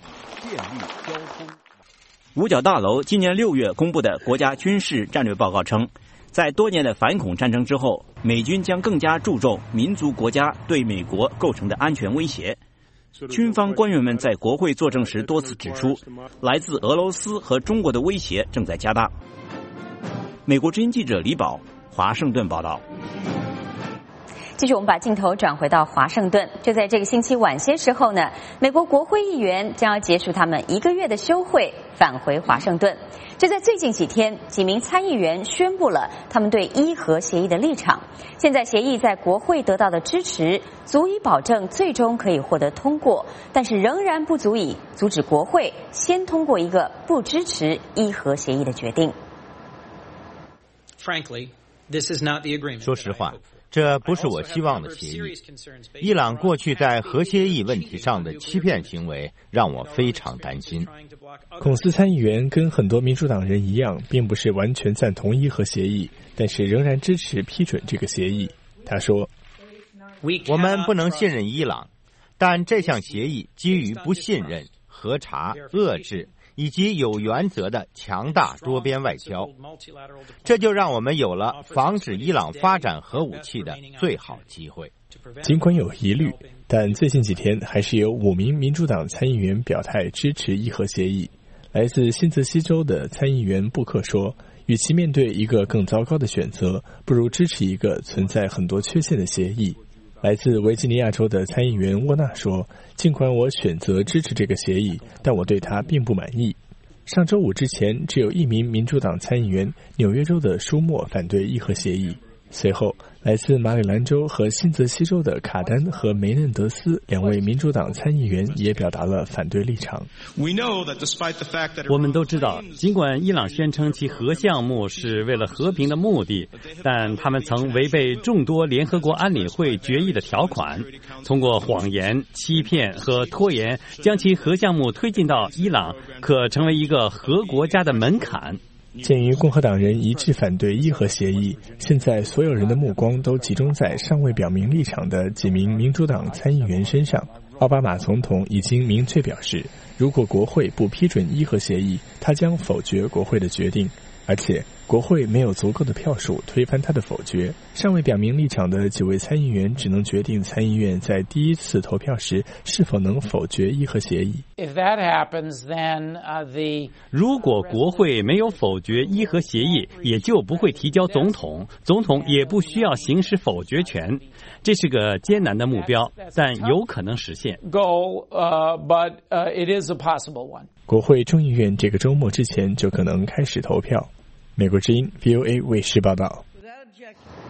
五角大楼今年6月公布的国家军事战略报告称，在多年的反恐战争之后，美军将更加注重民族国家对美国构成的安全威胁。军方官员们在国会作证时多次指出，来自俄罗斯和中国的威胁正在加大。美国之音记者李宝，华盛顿报道。 继续，我们把镜头转回到华盛顿。就在这个星期晚些时候呢，美国国会议员将要结束他们1个月的休会，返回华盛顿。就在最近几天，几名参议员宣布了他们对伊核协议的立场。现在协议在国会得到的支持，足以保证最终可以获得通过，但是仍然不足以阻止国会先通过一个不支持伊核协议的决定。 说实话，这不是我希望的协议。伊朗过去在核协议问题上的欺骗行为让我非常担心。 孔斯参议员跟很多民主党人一样，并不是完全赞同伊核协议，但是仍然支持批准这个协议。他说， 我们不能信任伊朗，但这项协议基于不信任、核查、遏制以及有原则的强大多边外交，这就让我们有了防止伊朗发展核武器的最好机会。 尽管有疑虑，但最近几天还是有5名民主党参议员表态支持伊核协议。来自新泽西州的参议员布克说，与其面对一个更糟糕的选择，不如支持一个存在很多缺陷的协议。来自维吉尼亚州的参议员沃纳说，尽管我选择支持这个协议，但我对它并不满意。上周五之前，只有1名民主党参议员纽约州的舒默反对伊核协议。随后，来自马里兰州和新泽西州的卡丹和梅嫩德斯2位民主党参议员也表达了反对立场。 我们都知道，尽管伊朗宣称其核项目是为了和平的目的，但他们曾违背众多联合国安理会决议的条款，通过谎言、欺骗和拖延将其核项目推进到伊朗可成为一个核国家的门槛。 鉴于共和党人一致反对伊核协议，现在所有人的目光都集中在尚未表明立场的几名民主党参议员身上。奥巴马总统已经明确表示，如果国会不批准伊核协议，他将否决国会的决定，而且国会没有足够的票数推翻他的否决。尚未表明立场的几位参议员只能决定参议院在第一次投票时是否能否决伊核协议。 如果国会没有否决伊核协议，也就不会提交总统，总统也不需要行使否决权。这是个艰难的目标，但有可能实现。 国会众议院这个周末之前就可能开始投票。美国之音 VOA 卫视报道。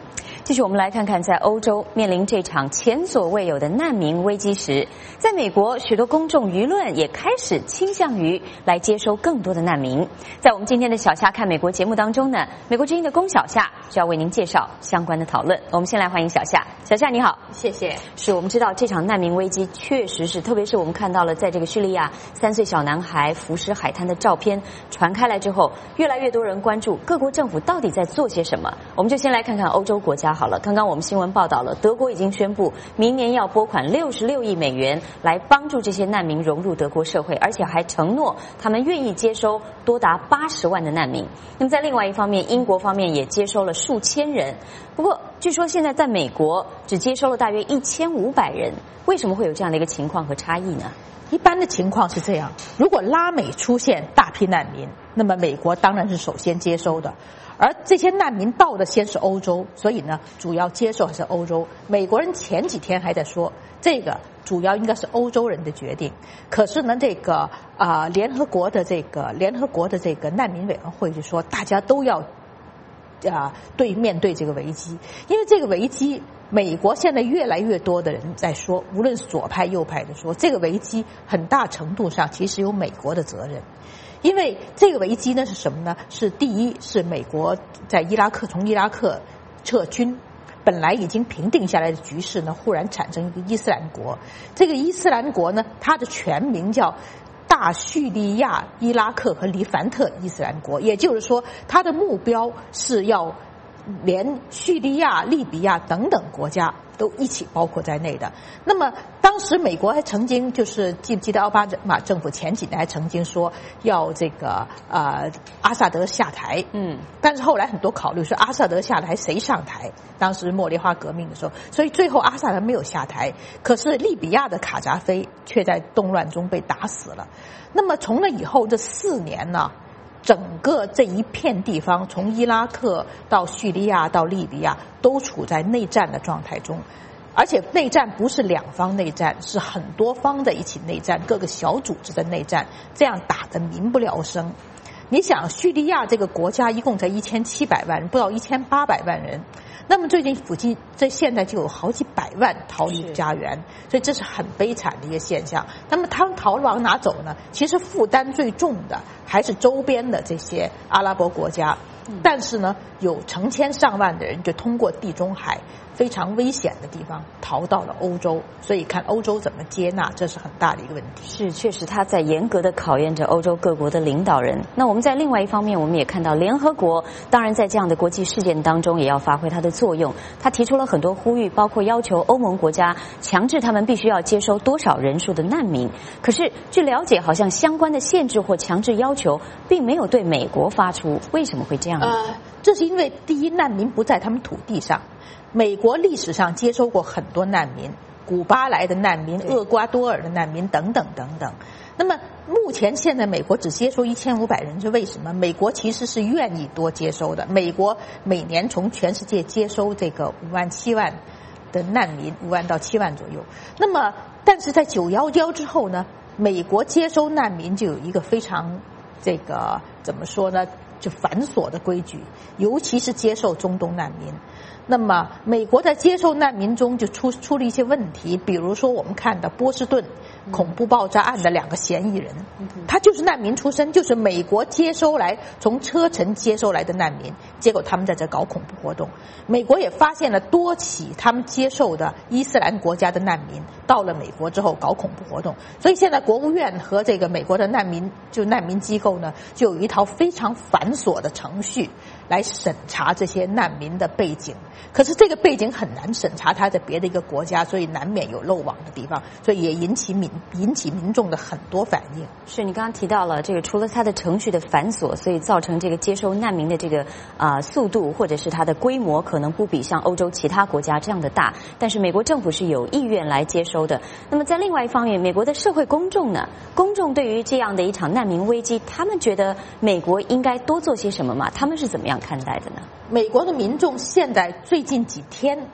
继续我们来看看，在欧洲面临这场前所未有的难民危机时，在美国许多公众舆论也开始倾向于来接收更多的难民。在我们今天的小夏看美国节目当中呢，美国之音的龚小夏就要为您介绍相关的讨论。我们先来欢迎小夏。小夏你好。 谢谢。 是我们知道这场难民危机确实是，特别是我们看到了在这个叙利亚3岁小男孩浮尸海滩的照片传开来之后，越来越多人关注各国政府到底在做些什么。我们就先来看看欧洲国家好了。刚刚我们新闻报道了，德国已经宣布明年要拨款66亿美元来帮助这些难民融入德国社会，而且还承诺他们愿意接收多达80万的难民。那么在另外一方面，英国方面也接收了数千人。不过据说现在在美国只接收了大约1500人，为什么会有这样的一个情况和差异呢？ 一般的情况是这样，如果拉美出现大批难民，那么美国当然是首先接收的，而这些难民到的先是欧洲，所以呢主要接受还是欧洲。美国人前几天还在说这个主要应该是欧洲人的决定，可是呢这个联合国的这个难民委员会就说大家都要面对这个危机，因为这个危机美国现在越来越多的人在说，无论是左派右派的说，这个危机很大程度上其实有美国的责任。因为这个危机呢是什么呢？是第一是美国在从伊拉克撤军，本来已经平定下来的局势呢，忽然产生一个伊斯兰国。这个伊斯兰国呢，它的全名叫大叙利亚、伊拉克和黎凡特伊斯兰国，也就是说，它的目标是要连叙利亚、利比亚等等国家都一起包括在内的。那么当时美国还曾经记不记得奥巴马政府前几年还曾经说要这个阿萨德下台，但是后来很多考虑说阿萨德下台谁上台？当时茉莉花革命的时候，所以最后阿萨德没有下台。可是利比亚的卡扎菲却在动乱中被打死了。那么从那以后这4年呢，整个这一片地方，从伊拉克到叙利亚到利比亚，都处在内战的状态中，而且内战不是两方内战，是很多方在一起内战，各个小组织的内战，这样打得民不聊生。你想，叙利亚这个国家一共才1700万人，不到1800万人。那么最近现在就有好几百万逃离家园，所以这是很悲惨的一个现象。那么他们逃往哪走呢？其实负担最重的还是周边的这些阿拉伯国家，但是呢，有成千上万的人就通过地中海非常危险的地方逃到了欧洲，所以看欧洲怎么接纳，这是很大的一个问题。 是，确实他在严格的考验着欧洲各国的领导人。那我们在另外一方面，我们也看到联合国当然在这样的国际事件当中也要发挥它的作用，他提出了很多呼吁，包括要求欧盟国家强制他们必须要接收多少人数的难民。可是据了解，好像相关的限制或强制要求并没有对美国发出，为什么会这样呢？ 这是因为第一，难民不在他们土地上。美国历史上接收过很多难民，古巴来的难民、厄瓜多尔的难民等等等等。那么目前现在美国只接收1500人，是为什么？美国其实是愿意多接收的。美国每年从全世界接收这个5万7万的难民，5万到7万左右。那么但是在911之后呢，美国接收难民就有一个非常怎么说呢，就繁琐的规矩，尤其是接受中东难民。那么美国在接受难民中就出了一些问题，比如说我们看到波士顿恐怖爆炸案的2个嫌疑人，他就是难民出身，就是美国从车臣接收来的难民，结果他们在这搞恐怖活动。美国也发现了多起他们接受的伊斯兰国家的难民到了美国之后搞恐怖活动，所以现在国务院和这个美国的难民机构呢，就有一套非常繁琐的程序来审查这些难民的背景。可是这个背景很难审查他在别的一个国家，所以难免有漏网的地方，所以也引起民众的很多反应。 是你刚刚提到了这个，除了它的程序的繁琐，所以造成这个接收难民的这个速度或者是它的规模可能不比像欧洲其他国家这样的大，但是美国政府是有意愿来接收的。那么在另外一方面，美国的社会公众呢，公众对于这样的一场难民危机，他们觉得美国应该多做些什么吗？他们是怎么样看待的呢？ 美国的民众现在最近几天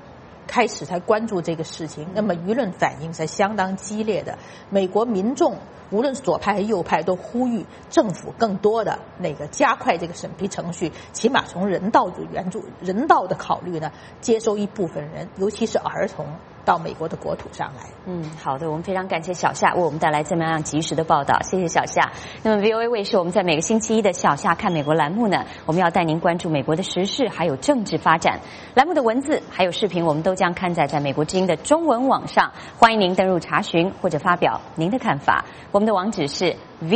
开始才关注这个事情，那么舆论反应是相当激烈的。美国民众无论是左派还是右派都呼吁政府更多的加快这个审批程序，起码从人道的考虑呢，接收一部分人，尤其是儿童到美国的国土上来。 好的，我们非常感谢小夏为我们带来这么样及时的报道，谢谢小夏。那么 VOA 卫视我们在每个星期一的小夏看美国栏目呢，我们要带您关注美国的时事还有政治发展。栏目的文字还有视频我们都将刊载在美国之音的中文网上，欢迎您登入查询或者发表您的看法。我们的网址是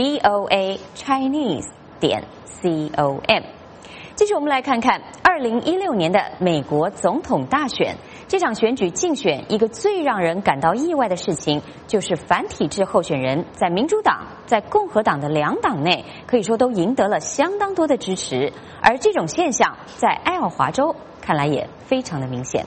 voachinese.com。继续我们来看看2016年的美国总统大选。这场选举竞选一个最让人感到意外的事情，就是繁体制候选人在民主党在共和党的两党内可以说都赢得了相当多的支持，而这种现象在爱奥华州看来也非常的明显。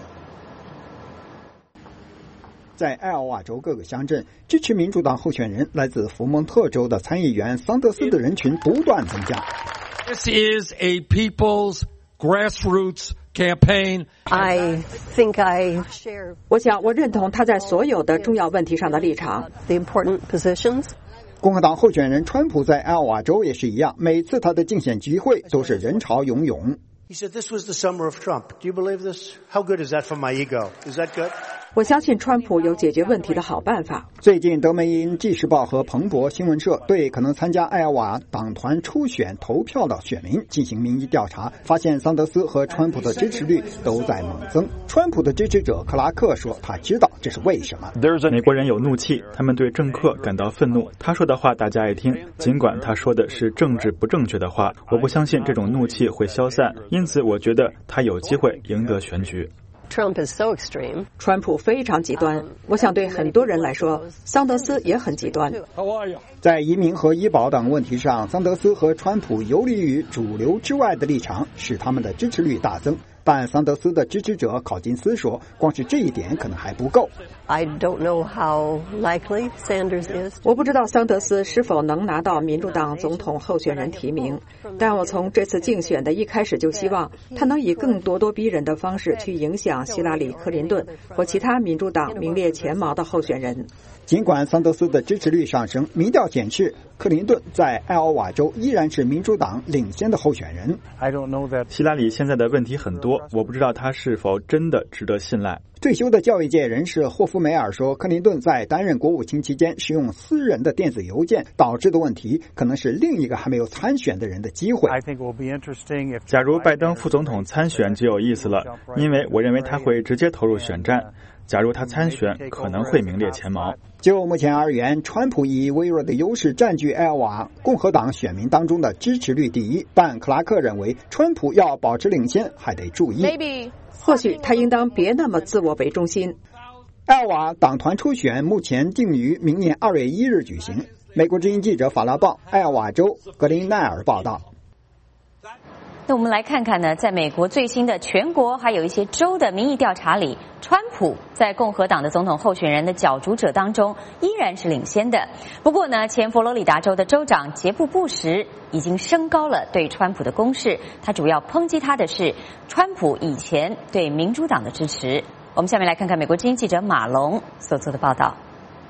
在爱奥瓦州各个乡镇，支持民主党候选人来自福蒙特州的参议员桑德斯的人群不断增加。 This is a people's grassroots campaign. I think I share. 我想我认同他在所有的重要问题上的立场。 The important positions. 共和党候选人川普在爱奥瓦州也是一样，每次他的竞选集会都是人潮涌涌。 He said this was the summer of Trump. Do you believe this? How good is that for my ego? Is that good? 我相信川普有解决问题的好办法。 最近，德梅因纪事报和彭博新闻社对可能参加爱奥瓦党团初选投票的选民进行民意调查，发现桑德斯和川普的支持率都在猛增。川普的支持者克拉克说，他知道这是为什么。 美国人有怒气，他们对政客感到愤怒。他说的话大家爱听，尽管他说的是政治不正确的话。我不相信这种怒气会消散，因此我觉得他有机会赢得选举。 Trump is so extreme. 川普非常极端，我想对很多人来说，桑德斯也很极端。 在移民和医保等问题上，桑德斯和川普游离于主流之外的立场，使他们的支持率大增。但桑德斯的支持者考金斯说，光是这一点可能还不够。 I don't know how likely Sanders is. 我不知道桑德斯是否能拿到民主党总统候选人提名，但我从这次竞选的一开始就希望他能以更咄咄逼人的方式去影响希拉里·克林顿或其他民主党名列前茅的候选人。 尽管桑德斯的支持率上升，民调显示克林顿在爱奥瓦州依然是民主党领先的候选人。 希拉里现在的问题很多，我不知道他是否真的值得信赖。 退休的教育界人士霍夫梅尔说，克林顿在担任国务卿期间使用私人的电子邮件导致的问题，可能是另一个还没有参选的人的机会。 假如拜登副总统参选就有意思了，因为我认为他会直接投入选战。假如他参选，可能会名列前茅。 就目前而言，川普以微弱的优势占据爱奥瓦共和党选民当中的支持率第一，但克拉克认为川普要保持领先还得注意。 或许他应当别那么自我为中心。 爱奥瓦党团初选目前定于明年2月1日举行。美国之音记者法拉报爱奥瓦州格林奈尔报道。 那我们来看看呢，在美国最新的全国还有一些州的民意调查里，川普在共和党的总统候选人的角逐者当中依然是领先的。不过呢，前佛罗里达州的州长杰布·布什已经升高了对川普的攻势，他主要抨击他的是川普以前对民主党的支持。我们下面来看看美国之音记者马龙所做的报道。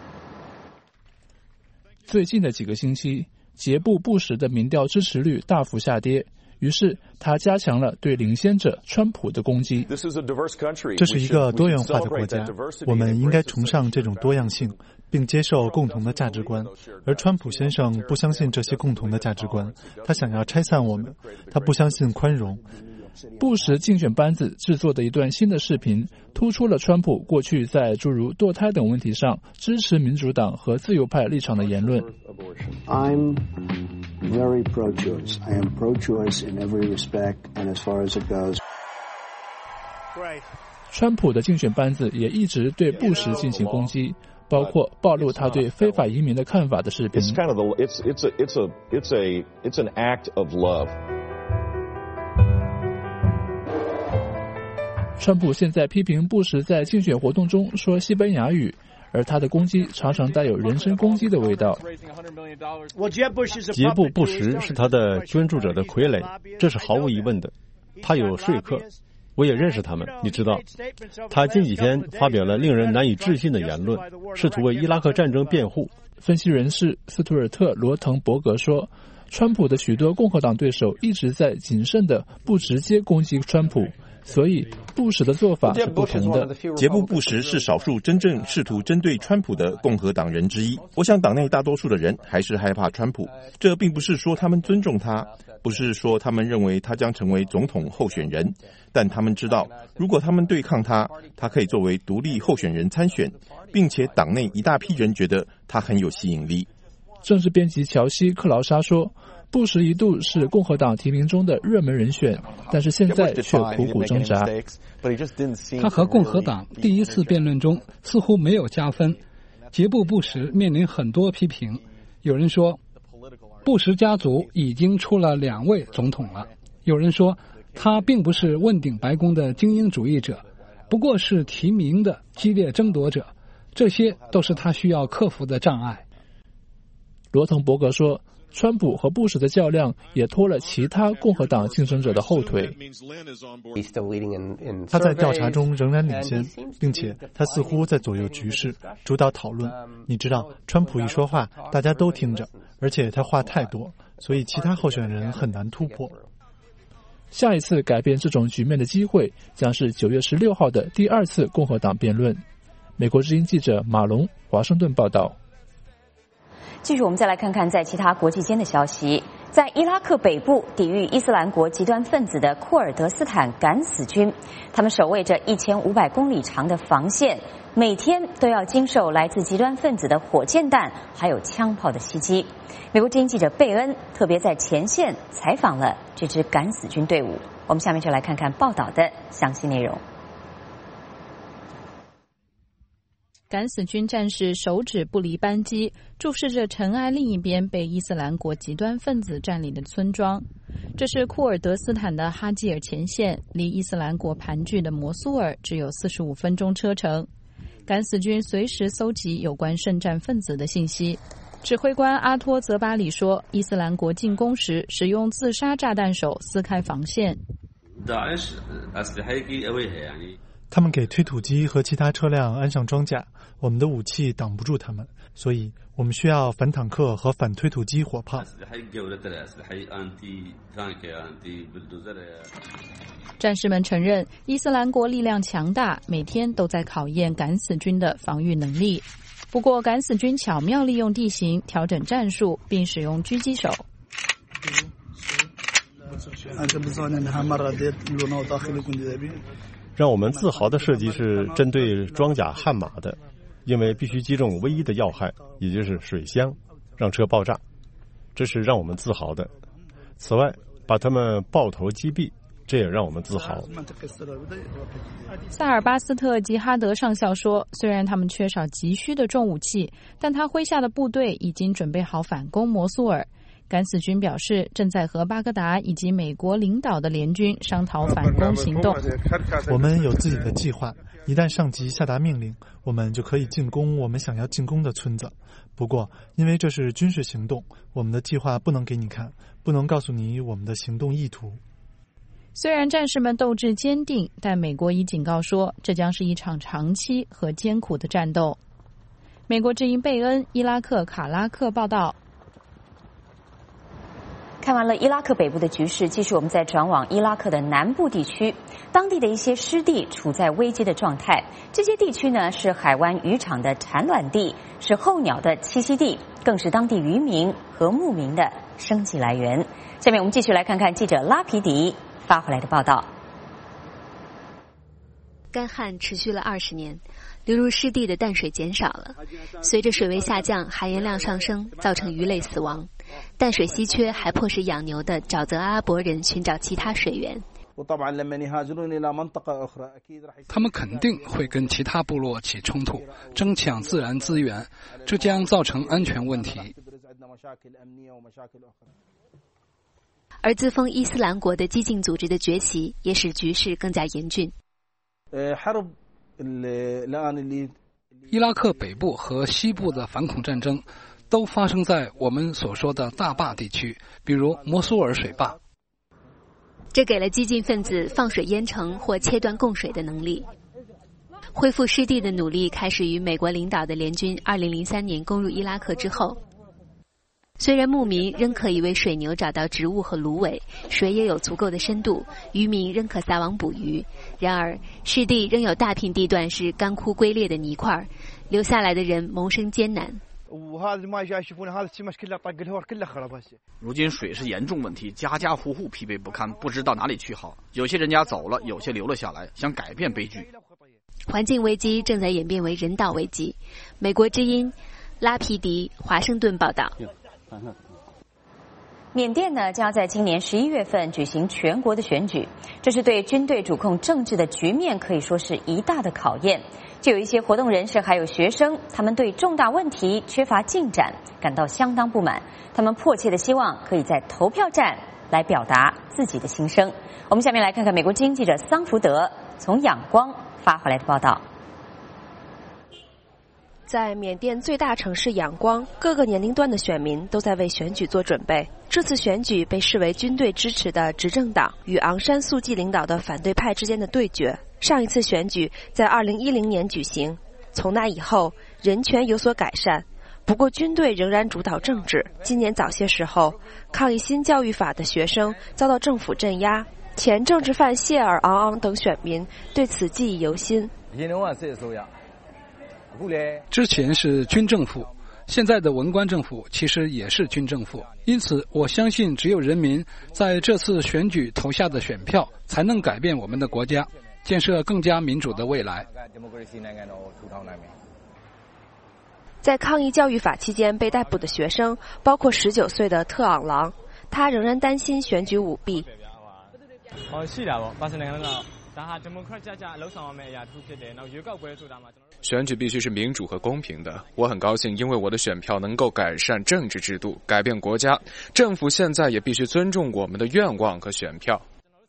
最近的几个星期，杰布·布什的民调支持率大幅下跌，于是他加强了对领先者川普的攻击。 这是一个多元化的国家，我们应该崇尚这种多样性，并接受共同的价值观。而川普先生不相信这些共同的价值观，他想要拆散我们，他不相信宽容。 布什竞选班子制作的一段新的视频，突出了川普过去在诸如堕胎等问题上支持民主党和自由派立场的言论。 I'm very pro-choice. I am pro-choice in every respect and as far as it goes. 川普的竞选班子也一直对布什进行攻击，包括暴露他对非法移民的看法的视频。 It's an act of love. 川普现在批评布什在竞选活动中说西班牙语，而他的攻击常常带有人身攻击的味道。 杰布·布什是他的捐助者的傀儡，这是毫无疑问的。他有说客， 我也认识他们，你知道，他近几天发表了令人难以置信的言论，试图为伊拉克战争辩护。 分析人士斯图尔特·罗滕伯格说，川普的许多共和党对手一直在谨慎地不直接攻击川普，所以布什的做法是不同的。 杰布·布什是少数真正试图针对川普的共和党人之一。我想党内大多数的人还是害怕川普，这并不是说他们尊重他，不是说他们认为他将成为总统候选人，但他们知道，如果他们对抗他，他可以作为独立候选人参选，并且党内一大批人觉得他很有吸引力。 政治编辑乔西·克劳沙说，布什一度是共和党提名中的热门人选，但是现在却苦苦挣扎。 他和共和党第一次辩论中似乎没有加分。杰布·布什面临很多批评，有人说布什家族已经出了2位总统了，有人说他并不是问鼎白宫的精英主义者，不过是提名的激烈争夺者，这些都是他需要克服的障碍。 罗滕伯格说，川普和布什的较量也拖了其他共和党竞争者的后腿。 他在调查中仍然领先，并且他似乎在左右局势，主导讨论。你知道，川普一说话，大家都听着，而且他话太多，所以其他候选人很难突破。 下一次改变这种局面的机会将是9月16号的第2次共和党辩论。美国之音记者马龙，华盛顿报道。 继续，我们再来看看在其他国际间的消息。在伊拉克北部抵御伊斯兰国极端分子的库尔德斯坦敢死军，他们守卫着1500公里长的防线，每天都要经受来自极端分子的火箭弹还有枪炮的袭击。美国之音记者贝恩特别在前线采访了这支敢死军队伍，我们下面就来看看报道的详细内容。 敢死军战士手指不离扳机，注视着尘埃另一边被伊斯兰国极端分子占领的村庄。这是库尔德斯坦的哈基尔前线，离伊斯兰国盘踞的摩苏尔只有45分钟车程。敢死军随时搜集有关圣战分子的信息。指挥官阿托泽巴里说，伊斯兰国进攻时使用自杀炸弹手撕开防线。 他们给推土机和其他车辆安上装甲，我们的武器挡不住他们，所以我们需要反坦克和反推土机火炮。 战士们承认，伊斯兰国力量强大，每天都在考验敢死军的防御能力。不过，敢死军巧妙利用地形调整战术，并使用狙击手。 让我们自豪的设计是针对装甲悍马的，因为必须击中唯一的要害，也就是水箱，让车爆炸，这是让我们自豪的。此外，把他们爆头击毙，这也让我们自豪。 萨尔巴斯特·吉哈德上校说，虽然他们缺少急需的重武器，但他麾下的部队已经准备好反攻摩苏尔。敢死军表示，正在和巴格达以及美国领导的联军商讨反攻行动。 我们有自己的计划，一旦上级下达命令，我们就可以进攻我们想要进攻的村子。不过，因为这是军事行动，我们的计划不能给你看，不能告诉你我们的行动意图。 虽然战士们斗志坚定，但美国已警告说，这将是一场长期和艰苦的战斗。美国之音贝恩，伊拉克卡拉克报道。 看完了伊拉克北部的局势，继续我们再转往伊拉克的南部地区，当地的一些湿地处在危机的状态。这些地区呢是海湾渔场的产卵地，是候鸟的栖息地，更是当地渔民和牧民的生计来源。下面我们继续来看看记者拉皮迪发回来的报道。 干旱持续了20年，流入湿地的淡水减少了，随着水位下降，海盐量上升，造成鱼类死亡。淡水稀缺还迫使养牛的沼泽阿拉伯人寻找其他水源。 他们肯定会跟其他部落起冲突，争抢自然资源，这将造成安全问题。 而自封伊斯兰国的激进组织的崛起，也使局势更加严峻。 伊拉克北部和西部的反恐战争都发生在我们所说的大坝地区，比如摩苏尔水坝。 这给了激进分子放水淹城或切断供水的能力。恢复失地的努力开始于美国领导的联军2003年攻入伊拉克之后。虽然牧民仍可以为水牛找到植物和芦苇，水也有足够的深度，渔民仍可撒网捕鱼，然而失地仍有大片地段是干枯龟裂的泥块，留下来的人谋生艰难。 如今水是严重问题，家家户户疲惫不堪，不知道哪里去好。有些人家走了，有些留了下来，想改变悲剧。 环境危机正在演变为人道危机。美国之音拉皮迪华盛顿报道。 缅甸呢将要在今年11月份举行全国的选举，这是对军队主控政治的局面可以说是一大的考验。就有一些活动人士还有学生，他们对重大问题缺乏进展感到相当不满，他们迫切的希望可以在投票站来表达自己的心声。我们下面来看看美国之音记者桑福德从仰光发回来的报道。 在缅甸最大城市仰光，各个年龄段的选民都在为选举做准备。这次选举被视为军队支持的执政党与昂山素季领导的反对派之间的对决。上一次选举在2010年举行，从那以后人权有所改善，不过军队仍然主导政治。今年早些时候，抗议新教育法的学生遭到政府镇压，前政治犯谢尔昂昂等选民对此记忆犹新。 之前是军政府，现在的文官政府其实也是军政府，因此我相信只有人民在这次选举投下的选票，才能改变我们的国家，建设更加民主的未来。 在抗议教育法期间被逮捕的学生包括19岁的特昂郎，他仍然担心选举舞弊。 选举必须是民主和公平的。我很高兴，因为我的选票能够改善政治制度，改变国家。政府现在也必须尊重我们的愿望和选票。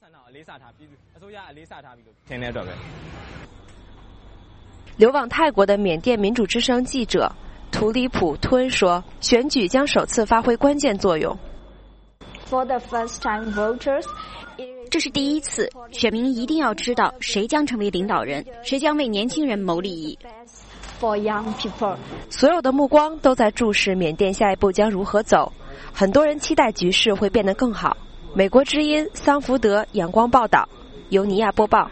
流亡泰国的缅甸民主之声记者图里普吞说，选举将首次发挥关键作用。 For the first time voters, 这是第一次，选民一定要知道谁将成为领导人，谁将为年轻人谋利益。 For young people， 所有的目光都在注视缅甸下一步将如何走，很多人期待局势会变得更好。美国之音桑福德仰光报道，由尼亚播报。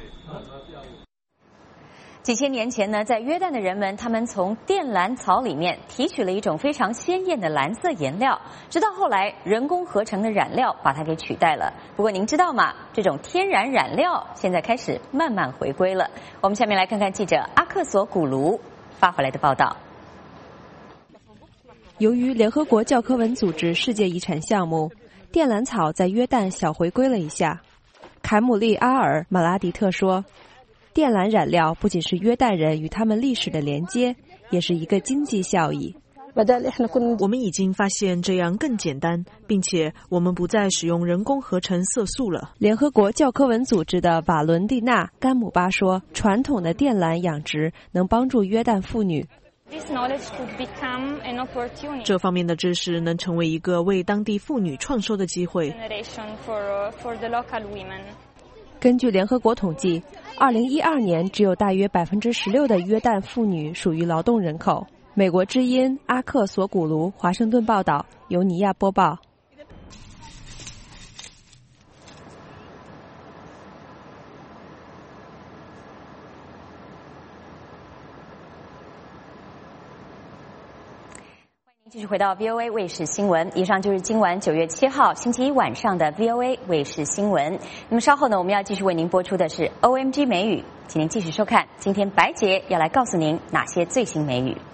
几千年前呢，在约旦的人们，他们从靛蓝草里面提取了一种非常鲜艳的蓝色颜料，直到后来人工合成的染料把它给取代了。不过您知道吗？这种天然染料现在开始慢慢回归了。我们下面来看看记者阿克索古卢发回来的报道。 由于联合国教科文组织世界遗产项目，靛蓝草在约旦小回归了一下。凯姆利阿尔马拉迪特说，靛蓝染料不仅是约旦人与他们历史的连接，也是一个经济效益。 我们已经发现这样更简单，并且我们不再使用人工合成色素了。 联合国教科文组织的瓦伦蒂娜·甘姆巴说，传统的靛蓝养殖能帮助约旦妇女。 这方面的知识能成为一个为当地妇女创收的机会。 根据联合国统计，2012年只有大约16%的约旦妇女属于劳动人口。美国之音阿克索古卢华盛顿报道，由尼亚播报。 继续回到 VOA 卫视新闻，以上就是今晚9月7号星期一晚上的 VOA 卫视新闻。那么稍后呢，我们要继续为您播出的是 OMG 美语，请您继续收看。今天白姐要来告诉您哪些最新美语。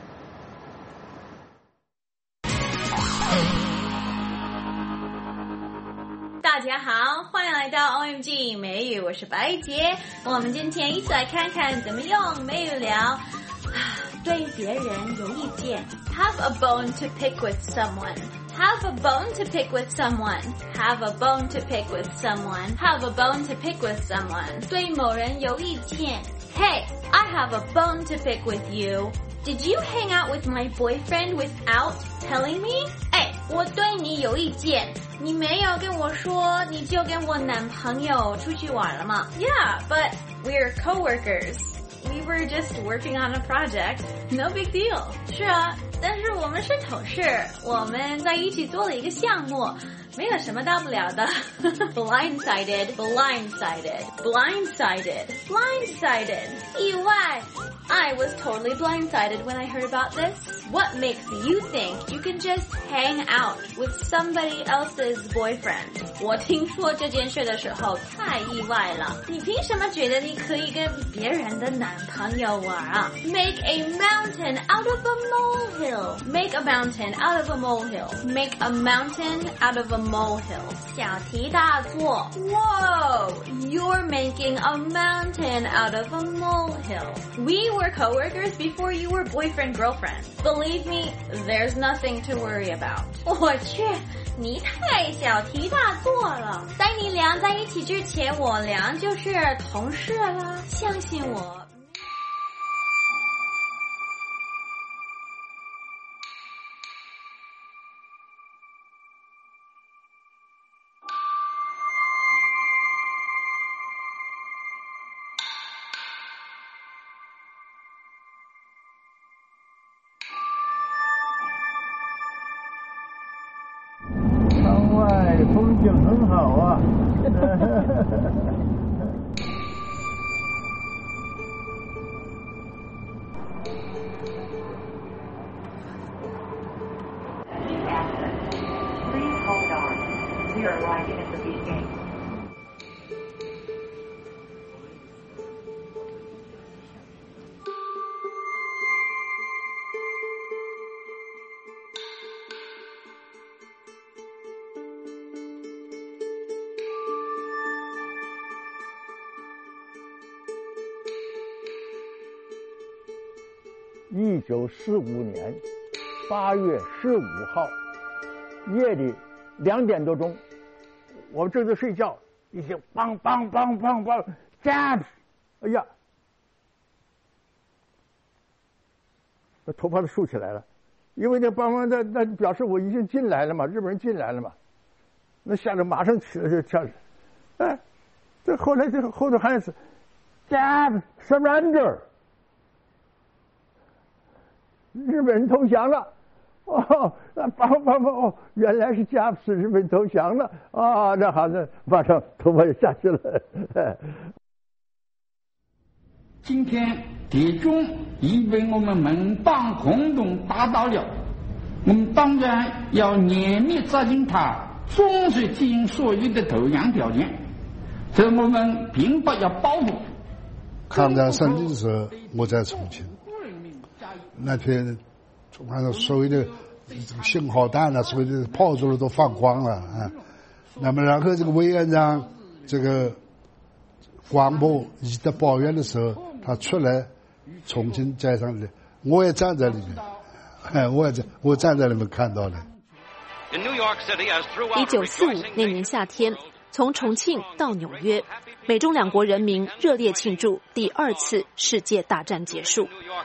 大家好，欢迎来到 OMG 美语，我是白姐。我们今天一起来看看怎么用美语聊对别人有意见。Have a bone to pick with someone. Have a bone to pick with someone. Have a bone to pick with someone. Have a bone to pick with someone. 对某人有意见。Hey, I have a bone to pick with you. Did you hang out with my boyfriend without telling me? 哎， 我对你有意见，你没有跟我说，你就跟我男朋友出去玩了吗？ Yeah, but we're coworkers. We were just working on a project. No big deal. 是啊，但是我们是同事，我们在一起做了一个项目，没有什么大不了的。Blindsided, blindsided, blindsided, blindsided. 意外。I was totally blindsided when I heard about this. What makes you think you can just hang out with somebody else's boyfriend? 我听说这件事的时候太意外了。你凭什么觉得你可以跟别人的男朋友玩啊？ Make a mountain out of a molehill. Make a mountain out of a molehill. Make a mountain out of a molehill. 小题大做。Whoa, you're making a mountain out of a molehill. We were coworkers before you were boyfriend-girlfriend. Believe me, there's nothing to worry about. 我去，你太小题大做了。在你俩在一起之前，我俩就是同事啦，相信我。 风景很好啊。 Please hold on. We are arriving at the beach. 1945年8月15号夜里2点多钟，我正在睡觉，一听梆梆梆梆梆 ，Japs！ 哎呀，那头发都竖起来了，因为那梆梆那表示我已经进来了嘛，日本人进来了嘛，那吓得马上起来就跳，哎，这后来这后头还是 Japs surrender。日本人投降了，哦，哦，原来是加普斯日本投降了啊！那好，那马上头发就下去了。 今天敌中已被我们盟邦共同打倒了，我们当然要严密执行他忠实执行所有的投降条件，这我们并不要报复。 抗战胜利的时候，我在重庆。那天，反正所有的这个信号弹啊，所有的炮竹都放光了啊。那么，然后这个委员长这个广播一在抱怨的时候，他出来重庆街上的，我也站在里面，我站在里面看到的。 1945那年夏天，从重庆到纽约，美中两国人民热烈庆祝第2次世界大战结束。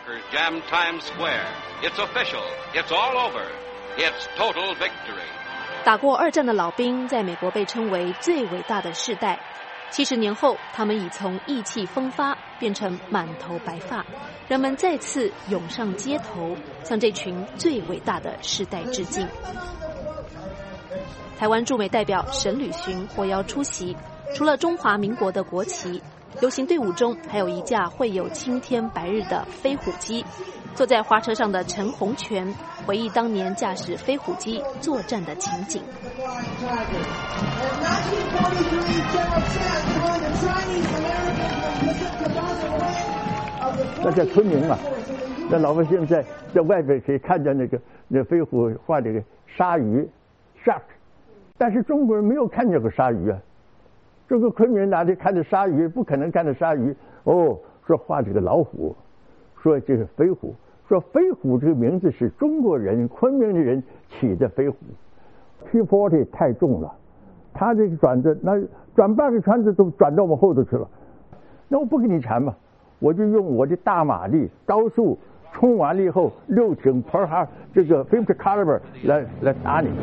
打过2战的老兵在美国被称为最伟大的世代。70年后，他们已从意气风发变成满头白发，人们再次涌上街头，向这群最伟大的世代致敬。台湾驻美代表沈履巡获邀出席，除了中华民国的国旗，游行队伍中还有一架绘有青天白日的飞虎机。坐在花车上的陈洪泉回忆当年驾驶飞虎机作战的情景。 那在昆明嘛，那老百姓在外边可以看见那飞虎画这个鲨鱼 shark， 但是中国人没有看见过鲨鱼啊。这个昆明人哪里看着鲨鱼？不可能看着鲨鱼。哦，说画这个老虎，说这个飞虎，说飞虎这个名字是中国人昆明的人起的飞虎。P40 太重了，他这个转着那转半个船子都转到我们后头去了。那我不跟你缠嘛，我就用我的大马力高速冲完了以后6挺 per 这个50 caliber 来打你。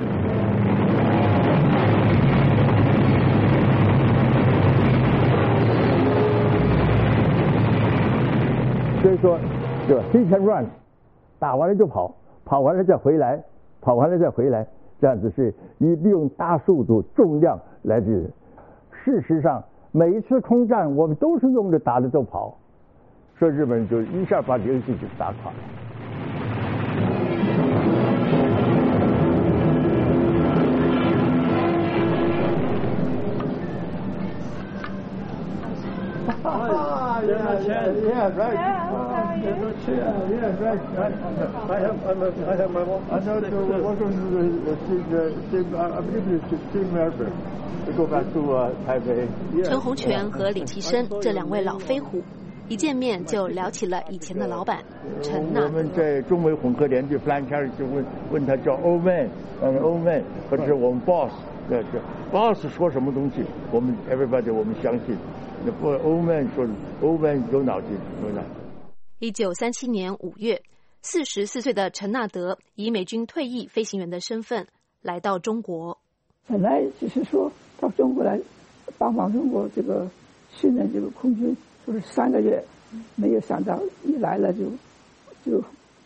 所以说，对吧 ？He can run， 打完了就跑，跑完了再回来，跑完了再回来，这样子是利用大速度、重量来这个。事实上，每一次空战我们都是用着打的都跑，所以日本人就一下把这个就打垮了。Yeah, right. Yeah, right. I have my mom. I know to work on I believe it's Team Melbourne to go back to Taipei. 陈洪泉和李其生这2位老飞虎，一见面就聊起了以前的老板陈纳。 我们在中美混合连队 Flying Carrier 就问他叫 Old Man，Old Man， 或者是我们 Boss，Boss 说什么东西，我们 Everybody 我们相信。那Old Man 说 Old Man 有脑筋，有脑筋。 1937年5月，44岁的陈纳德以美军退役飞行员的身份来到中国。 本来只是说到中国来帮忙中国这个训练这个空军，就是3个月，没有想到一来了就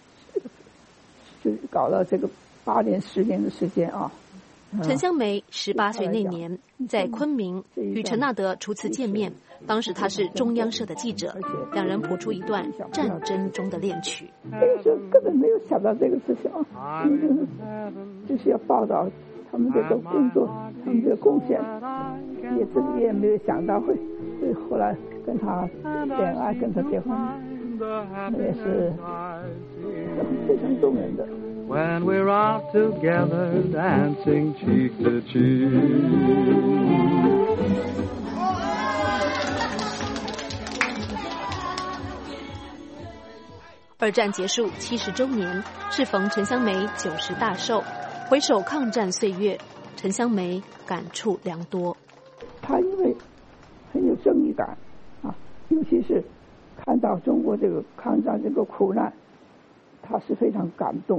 搞了这个8年10年的时间啊。 陈香梅18岁那年在昆明与陈纳德初次见面，当时他是中央社的记者，两人谱出一段战争中的恋曲。 那个时候根本没有想到这个事情啊，就是要报道他们这个工作，他们这个贡献，也没有想到会后来跟他恋爱，跟他结婚，那也是非常动人的。 When we're out together dancing cheek to cheek. 二战结束70周年，适逢陈香梅90大寿，回首抗战岁月，陈香梅感触良多。 他因为很有正义感啊，尤其是看到中国这个抗战这个苦难，他是非常感动。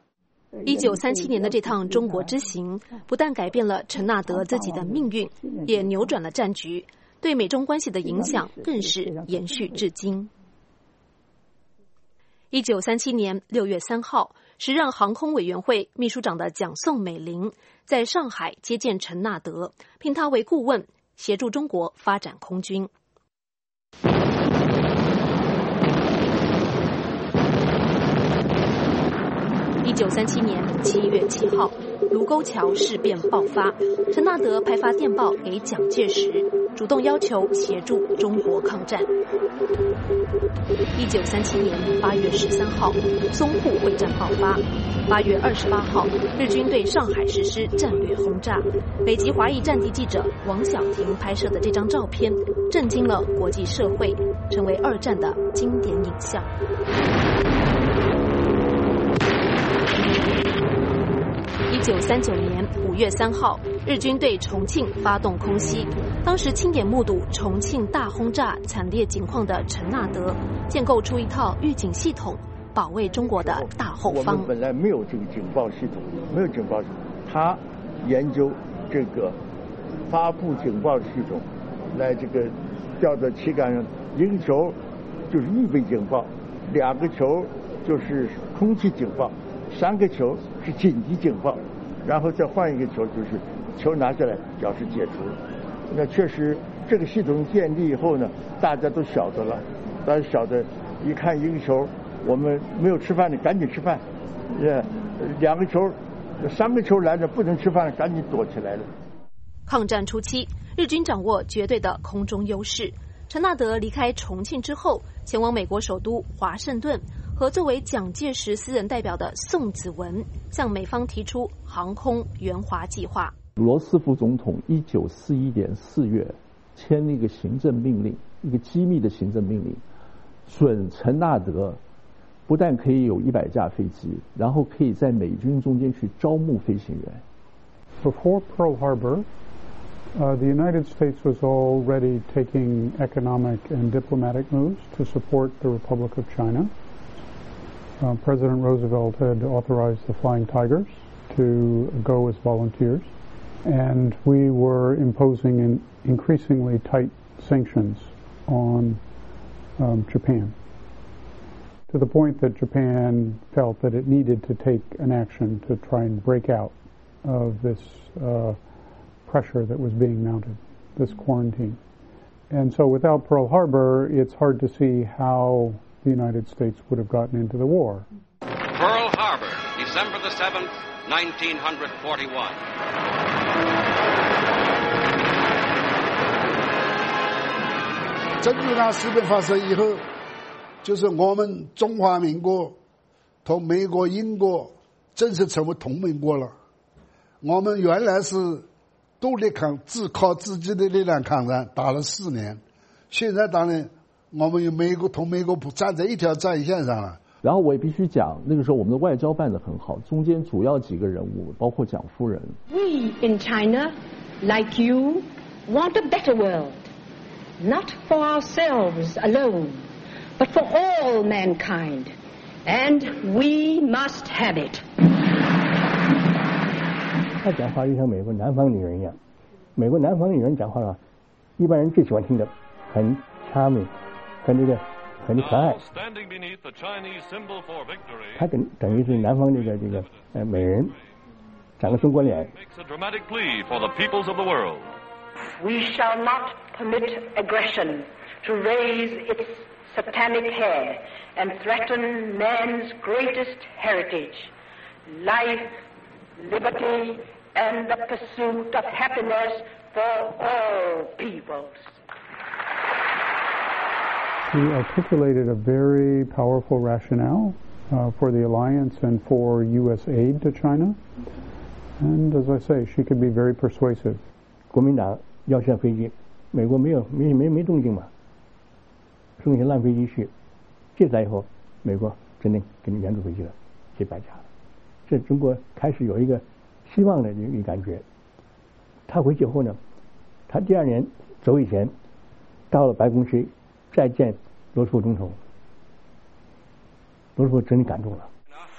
1937年的这趟中国之行，不但改变了陈纳德自己的命运，也扭转了战局，对美中关系的影响更是延续至今。1937年6月3号，时任航空委员会秘书长的蒋宋美龄在上海接见陈纳德，聘他为顾问，协助中国发展空军。1937年7月7号，卢沟桥事变爆发，陈纳德派发电报给蒋介石，主动要求协助中国抗战。1937年8月13号，淞沪会战爆发。8月28号，日军对上海实施战略轰炸。北极华裔战地记者王晓婷拍摄的这张照片，震惊了国际社会，成为2战的经典影像。1939年5月3号，日军对重庆发动空袭。当时亲眼目睹重庆大轰炸惨烈情况的陈纳德，建构出一套预警系统，保卫中国的大后方。 我们本来没有这个警报系统，没有警报系统，他研究这个发布警报系统，来这个吊在旗杆上，一个球就是预备警报，2个球就是空气警报，3个球是紧急警报，然后再换一个球，就是球拿下来表示解除。那确实这个系统建立以后呢，大家都晓得了，大家晓得一看一个球，我们没有吃饭的赶紧吃饭，2个球3个球来了不能吃饭，赶紧躲起来了。 抗战初期，日军掌握绝对的空中优势。陈纳德离开重庆之后，前往美国首都华盛顿，和作为蒋介石私人代表的宋子文向美方提出航空援华计划。 罗斯福总统1941年4月签了一个行政命令，一个机密的行政命令，准陈纳德不但可以有100架飞机，然后可以在美军中间去招募飞行员。 Before Pearl Harbor, the United States was already taking economic and diplomatic moves to support the Republic of China. President Roosevelt had authorized the Flying Tigers to go as volunteers, and we were imposing increasingly tight sanctions on Japan, to the point that Japan felt that it needed to take an action to try and break out of this pressure that was being mounted, this quarantine. And so without Pearl Harbor, it's hard to see how the United States would have gotten into the war. Pearl Harbor, December the 7th, 1941. 珍珠港事变发生以后，就是我们中华民国同美国、英国正式成为同盟国了。我们原来是独立只靠自己的力量抗战，打了4年。现在当然，我们同美国不站在一条战线上了。 然后我也必须讲，那个时候我们的外交办得很好，中间主要几个人物，包括蒋夫人。 We in China, like you, want a better world, not for ourselves alone, but for all mankind, and we must have it. 他讲话就像美国南方女人一样，美国南方女人讲话啊，一般人最喜欢听的，很 charming， 很可爱。他等于是南方这个美人，长个中国脸。 We shall not permit aggression to raise its satanic head and threaten man's greatest heritage, life, liberty, and the pursuit of happiness for all peoples. He articulated a very powerful rationale for the alliance and for U.S. aid to China. And as I say, she could be very persuasive. 国民党要上飞机，美国没动静嘛，送一些烂飞机去，借来以后，美国真的给你援助回去了，这白家了。这中国开始有一个希望的一个感觉。他回去后呢，他第2年走以前，到了白宫去再见罗斯福总统，罗斯福真的感动了。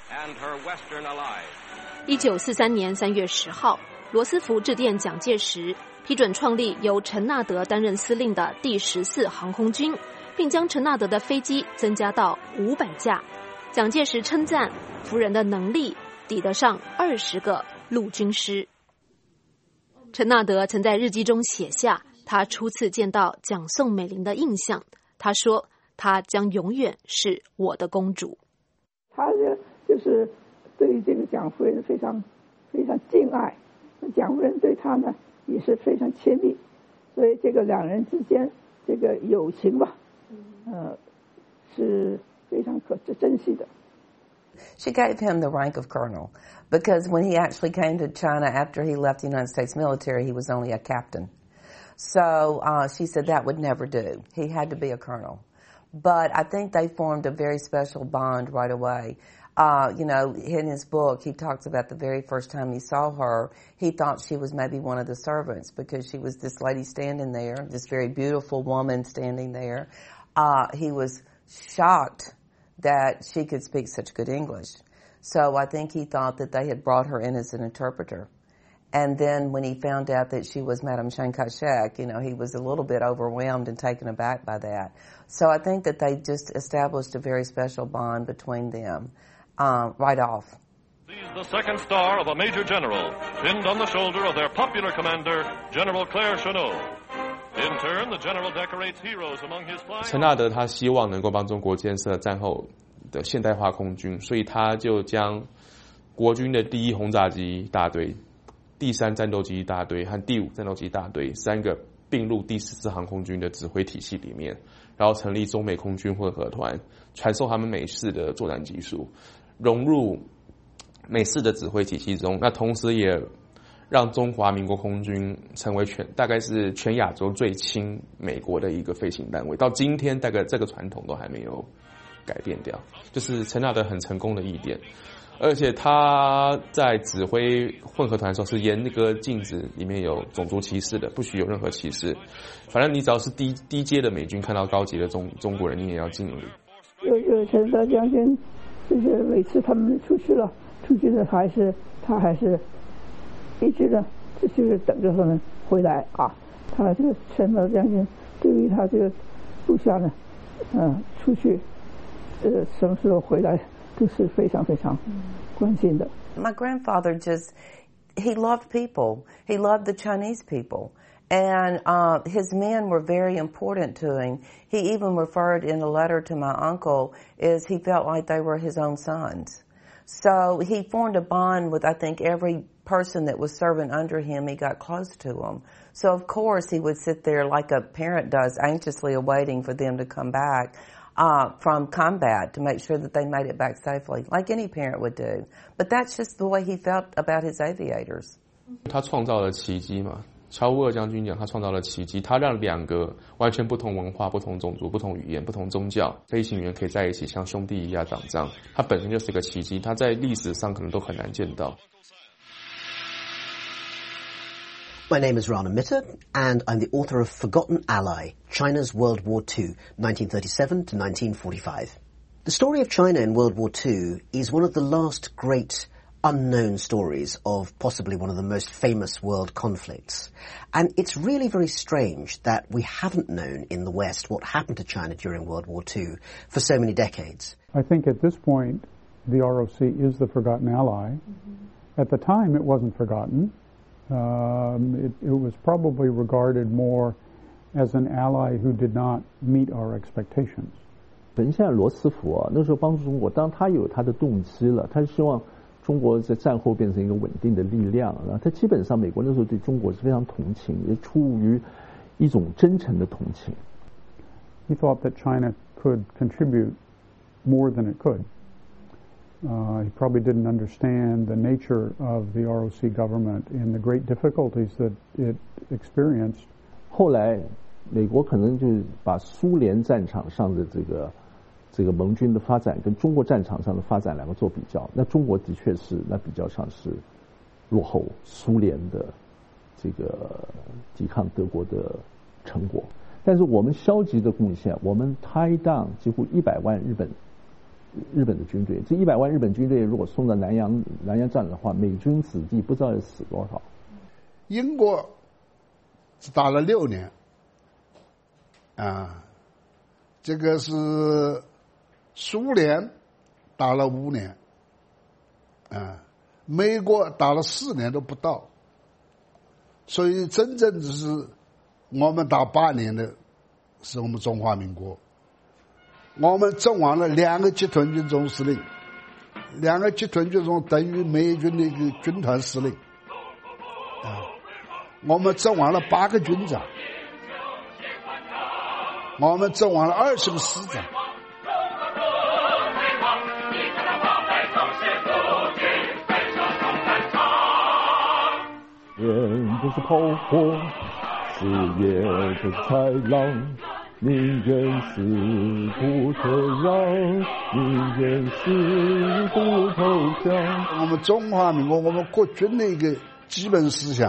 1943年3月10号，罗斯福致电蒋介石，批准创立由陈纳德担任司令的第14航空军，并将陈纳德的飞机增加到500架。蒋介石称赞夫人的能力抵得上20个陆军师。陈纳德曾在日记中写下他初次见到蒋宋美龄的印象，他说她将永远是我的公主。 他就是对这个蒋夫人非常非常敬爱，蒋夫人对他呢也是非常亲密，所以这个2人之间这个友情吧，是非常可珍惜的。 She gave him the rank of colonel because when he actually came to China after he left the United States military, he was only a captain. So she said that would never do. He had to be a colonel. But I think they formed a very special bond right away. In his book, he talks about the very first time he saw her, he thought she was maybe one of the servants because she was this lady standing there, this very beautiful woman standing there. He was shocked that she could speak such good English. So I think he thought that they had brought her in as an interpreter. And then when he found out that she was Madame Chiang Kai-shek, he was a little bit overwhelmed and taken aback by that. So I think that they just established a very special bond between them right off. Sees the second star of a major general pinned on the shoulder of their popular commander, General Claire Chennault.In turn, the general decorates heroes among his flying. 陈纳德他希望能够帮中国建设战后的现代化空军，所以他就将国军的第1轰炸机大队、第3战斗机大队和第5战斗机大队3个并入第14航空军的指挥体系里面，然后成立中美空军混合团，传授他们美式的作战技术，融入美式的指挥体系中。那同时也让中华民国空军成为大概是全亚洲最亲美国的一个飞行单位，到今天大概这个传统都还没有改变掉，就是陈纳德很成功的一点。而且他在指挥混合团的时候是严格禁止里面有种族歧视的，不许有任何歧视。反正你只要是低阶的美军看到高级的中国人，你也要敬礼。 有陈德将军就是每次他们出去了他还是一直的就是等着他们回来啊。他这个陈老将军对于他这个部下呢，出去什么时候回来都是非常非常关心的。 My grandfather he loved people. He loved the Chinese people. And his men were very important to him. He even referred in a letter to my uncle is he felt like they were his own sons. So he formed a bond with, I think, every person that was serving under him. He got close to them. So, of course, he would sit there like a parent does, anxiously awaiting for them to come back from combat to make sure that they made it back safely, like any parent would do. But that's just the way he felt about his aviators. 他创造了奇迹嘛。乔沃尔将军讲，他创造了奇迹，他让2个完全不同文化、不同种族、不同语言、不同宗教飞行员可以在一起像兄弟一样打仗，他本身就是一个奇迹，他在历史上可能都很难见到。 My name is Rana Mitter, and I'm the author of Forgotten Ally, China's World War II, 1937 to 1945. The story of China in World War II is one of the last great unknown stories of possibly one of the most famous world conflicts. And it's really very strange that we haven't known in the West what happened to China during World War II for so many decades. I think at this point, the ROC is the forgotten ally. At the time, it wasn't forgotten. It was probably regarded more as an ally who did not meet our expectations. 本现在罗斯福啊，那时候帮助中国，当然他有他的动机了，他是希望中国在战后变成一个稳定的力量。然后他基本上美国那时候对中国是非常同情，也出于一种真诚的同情。 He thought that China could contribute more than it could. He probably didn't understand the nature of the ROC government and the great difficulties that it experienced. 后来，美国可能就把苏联战场上的这个盟军的发展跟中国战场上的发展2个做比较，那中国的确是那比较上是落后苏联的这个抵抗德国的成果。但是我们消极的贡献，我们tie down几乎100万日本的军队，这100万日本军队如果送到南洋战的话，美军子弟不知道要死多少。 英国只打了6年，这个是苏联打了5年，美国打了4年都不到，所以真正是我们打8年的是我们中华民国。我们阵亡了2个集团军总司令，2个集团军总等于美军的一个军团司令，我们阵亡了8个军长，我们阵亡了20个师长。 人就是炮火，事业就是豺狼。宁愿死不退让，宁愿死不投降。 我们中华民国，我们国军的一个基本思想，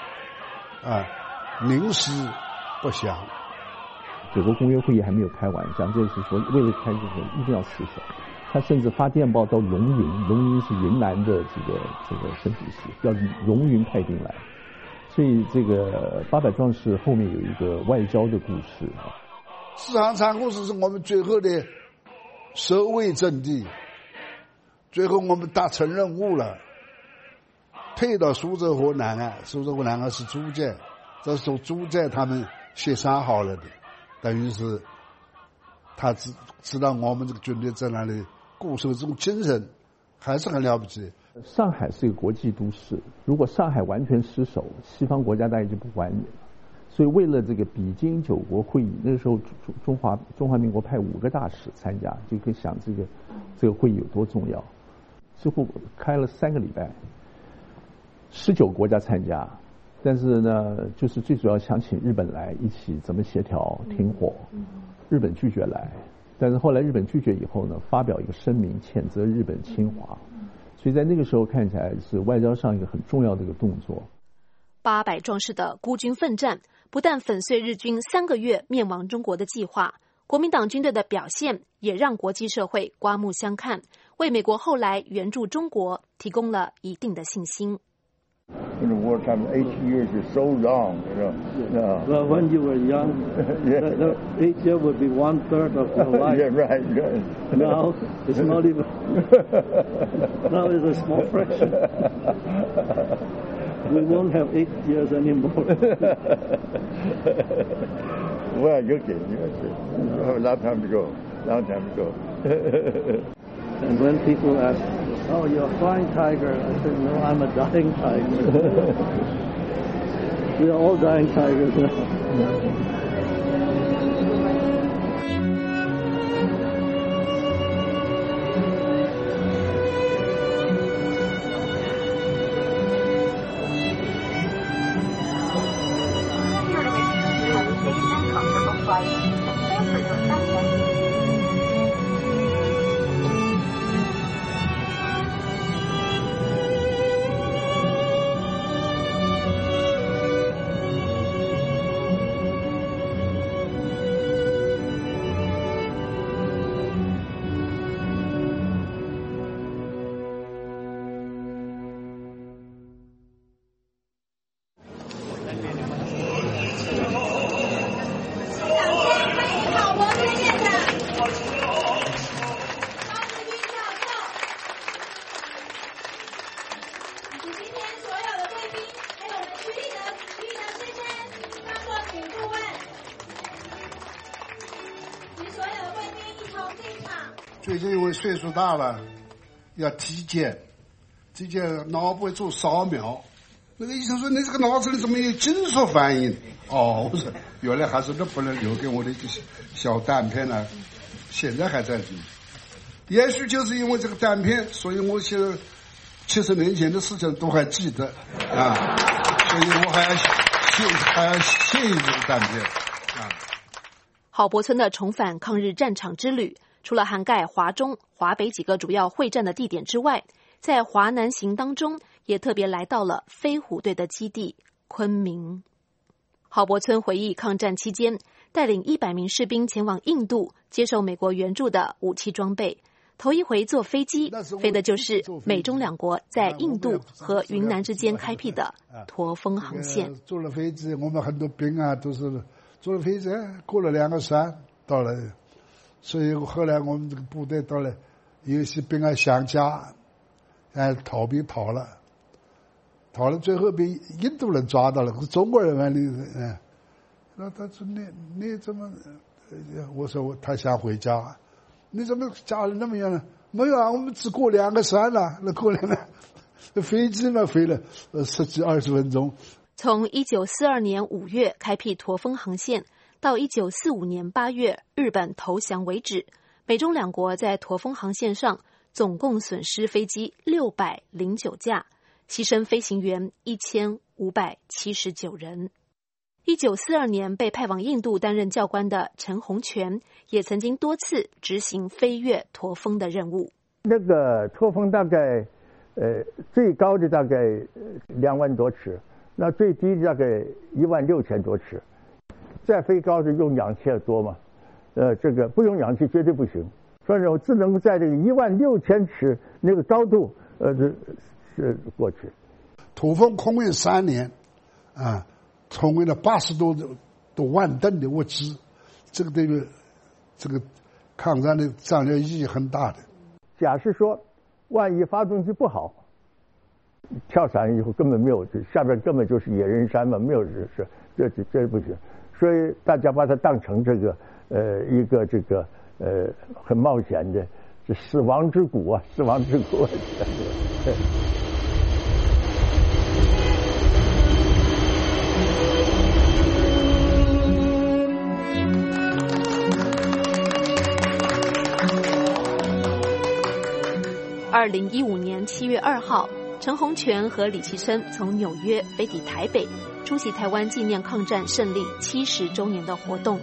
宁死不降。 9个公约会议还没有开完，蒋介石说为了开这个一定要死守。他甚至发电报到龙云，龙云是云南的这个省主席，要龙云派兵来。所以这个800壮士后面有一个外交的故事。 四行仓库是我们最后的守卫阵地，最后我们达成任务了，退到苏州河南岸。苏州河南岸是租界，这是从租界他们协商好了的，等于是他知道我们这个军队在那里固守这种精神还是很了不起。 上海是一个国际都市，如果上海完全失守，西方国家大概就不管你了。所以为了这个比金9国会议，那个时候中华民国派5个大使参加，就可以想这个会议有多重要。几乎开了3个礼拜，19国家参加，但是呢，就是最主要想请日本来一起怎么协调停火，日本拒绝来，但是后来日本拒绝以后呢，发表一个声明谴责日本侵华，所以在那个时候看起来是外交上一个很重要的一个动作。 800壮士的孤军奋战，不但粉碎日军3个月灭亡中国的计划，国民党军队的表现也让国际社会刮目相看， 为美国后来援助中国提供了一定的信心。 In the wartime, 8 years is so long, No. Well, when you were young, the 8 years would be 1/3 of your life. Yeah, right. Now it's not even. Now it's a small fraction. We won't have 8 years anymore. Well, you're kidding. You have a long time to go. And when people ask, "Oh, you're a flying tiger," I said, "No, I'm a dying tiger." We are all dying tigers now. 最近因为岁数大了，要体检，脑部做扫描。那个医生说：“你这个脑子里怎么有金属反应？”哦，我说原来还是那不能留给我的一个小弹片呢，现在还在留。也许就是因为这个弹片，所以我现在70年前的事情都还记得啊，所以我还要谢这个弹片啊。 郝柏村的重返抗日战场之旅，除了涵盖华中、华北几个主要会战的地点之外，在华南行当中也特别来到了飞虎队的基地昆明。郝柏村回忆抗战期间带领100名士兵前往印度接受美国援助的武器装备，头一回坐飞机飞的就是美中两国在印度和云南之间开辟的驼峰航线。 坐了飞机，我们很多兵啊都是坐了飞机，过了2个山到了，所以后来我们这个部队到了，有些兵啊想家，逃了，最后被印度人抓到了，中国人嘛，那他说你怎么？我说他想回家，你怎么家里那么远呢？没有啊，我们只过2个山了，那过来了，飞机嘛飞了10几20分钟。 从1942年5月开辟驼峰航线，到1945年8月日本投降为止，美中两国在驼峰航线上总共损失飞机609架，牺牲飞行员1579人。1942年被派往印度担任教官的陈洪全，也曾经多次执行飞越驼峰的任务。 那个驼峰大概最高的大概2万多尺，那最低的大概16000多尺。再飞高的用氧气多嘛，这个不用氧气绝对不行。所以我只能在这个16000尺那个高度是过去。 驼峰空运3年啊，空运了80多万吨的物资，这个对于这个抗战的战略意义很大的。 假设说万一发动机不好，跳伞以后根本没有，下边根本就是野人山嘛，没有这不行。所以大家把它当成这个一个这个很冒险的这死亡之谷啊，死亡之谷。 2015年7月2号，陈洪全和李其生从纽约飞抵台北，出席台湾纪念抗战胜利70周年的活动。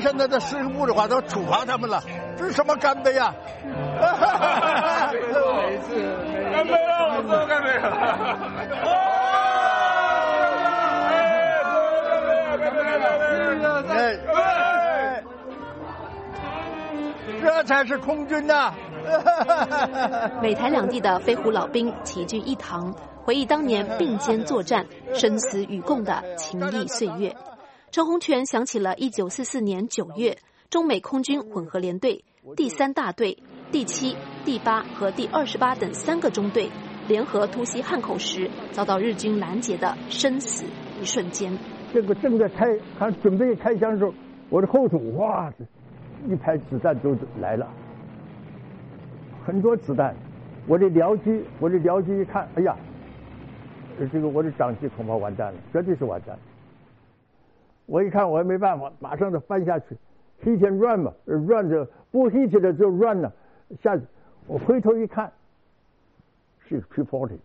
现在的司令部的话都处罚他们了，这是什么干杯啊？干杯了，我说干杯了。这才是空军呐！ 美台两地的飞虎老兵齐聚一堂，回忆当年并肩作战、生死与共的情谊岁月。陈洪权想起了1944年9月，中美空军混合联队第3大队、第7、第8和第28等3个中队联合突袭汉口时，遭到日军拦截的生死一瞬间。 这个正在还准备开枪的时候，我的后头哇，一排子弹都来了，很多子弹。我的僚机一看，哎呀，这个我的长机恐怕完蛋了，绝对是完蛋。我一看我也没办法，马上就翻下去 ，hit and run 嘛 ，run 着不 hit 的就 run 了，下去。我回头一看，是 P-40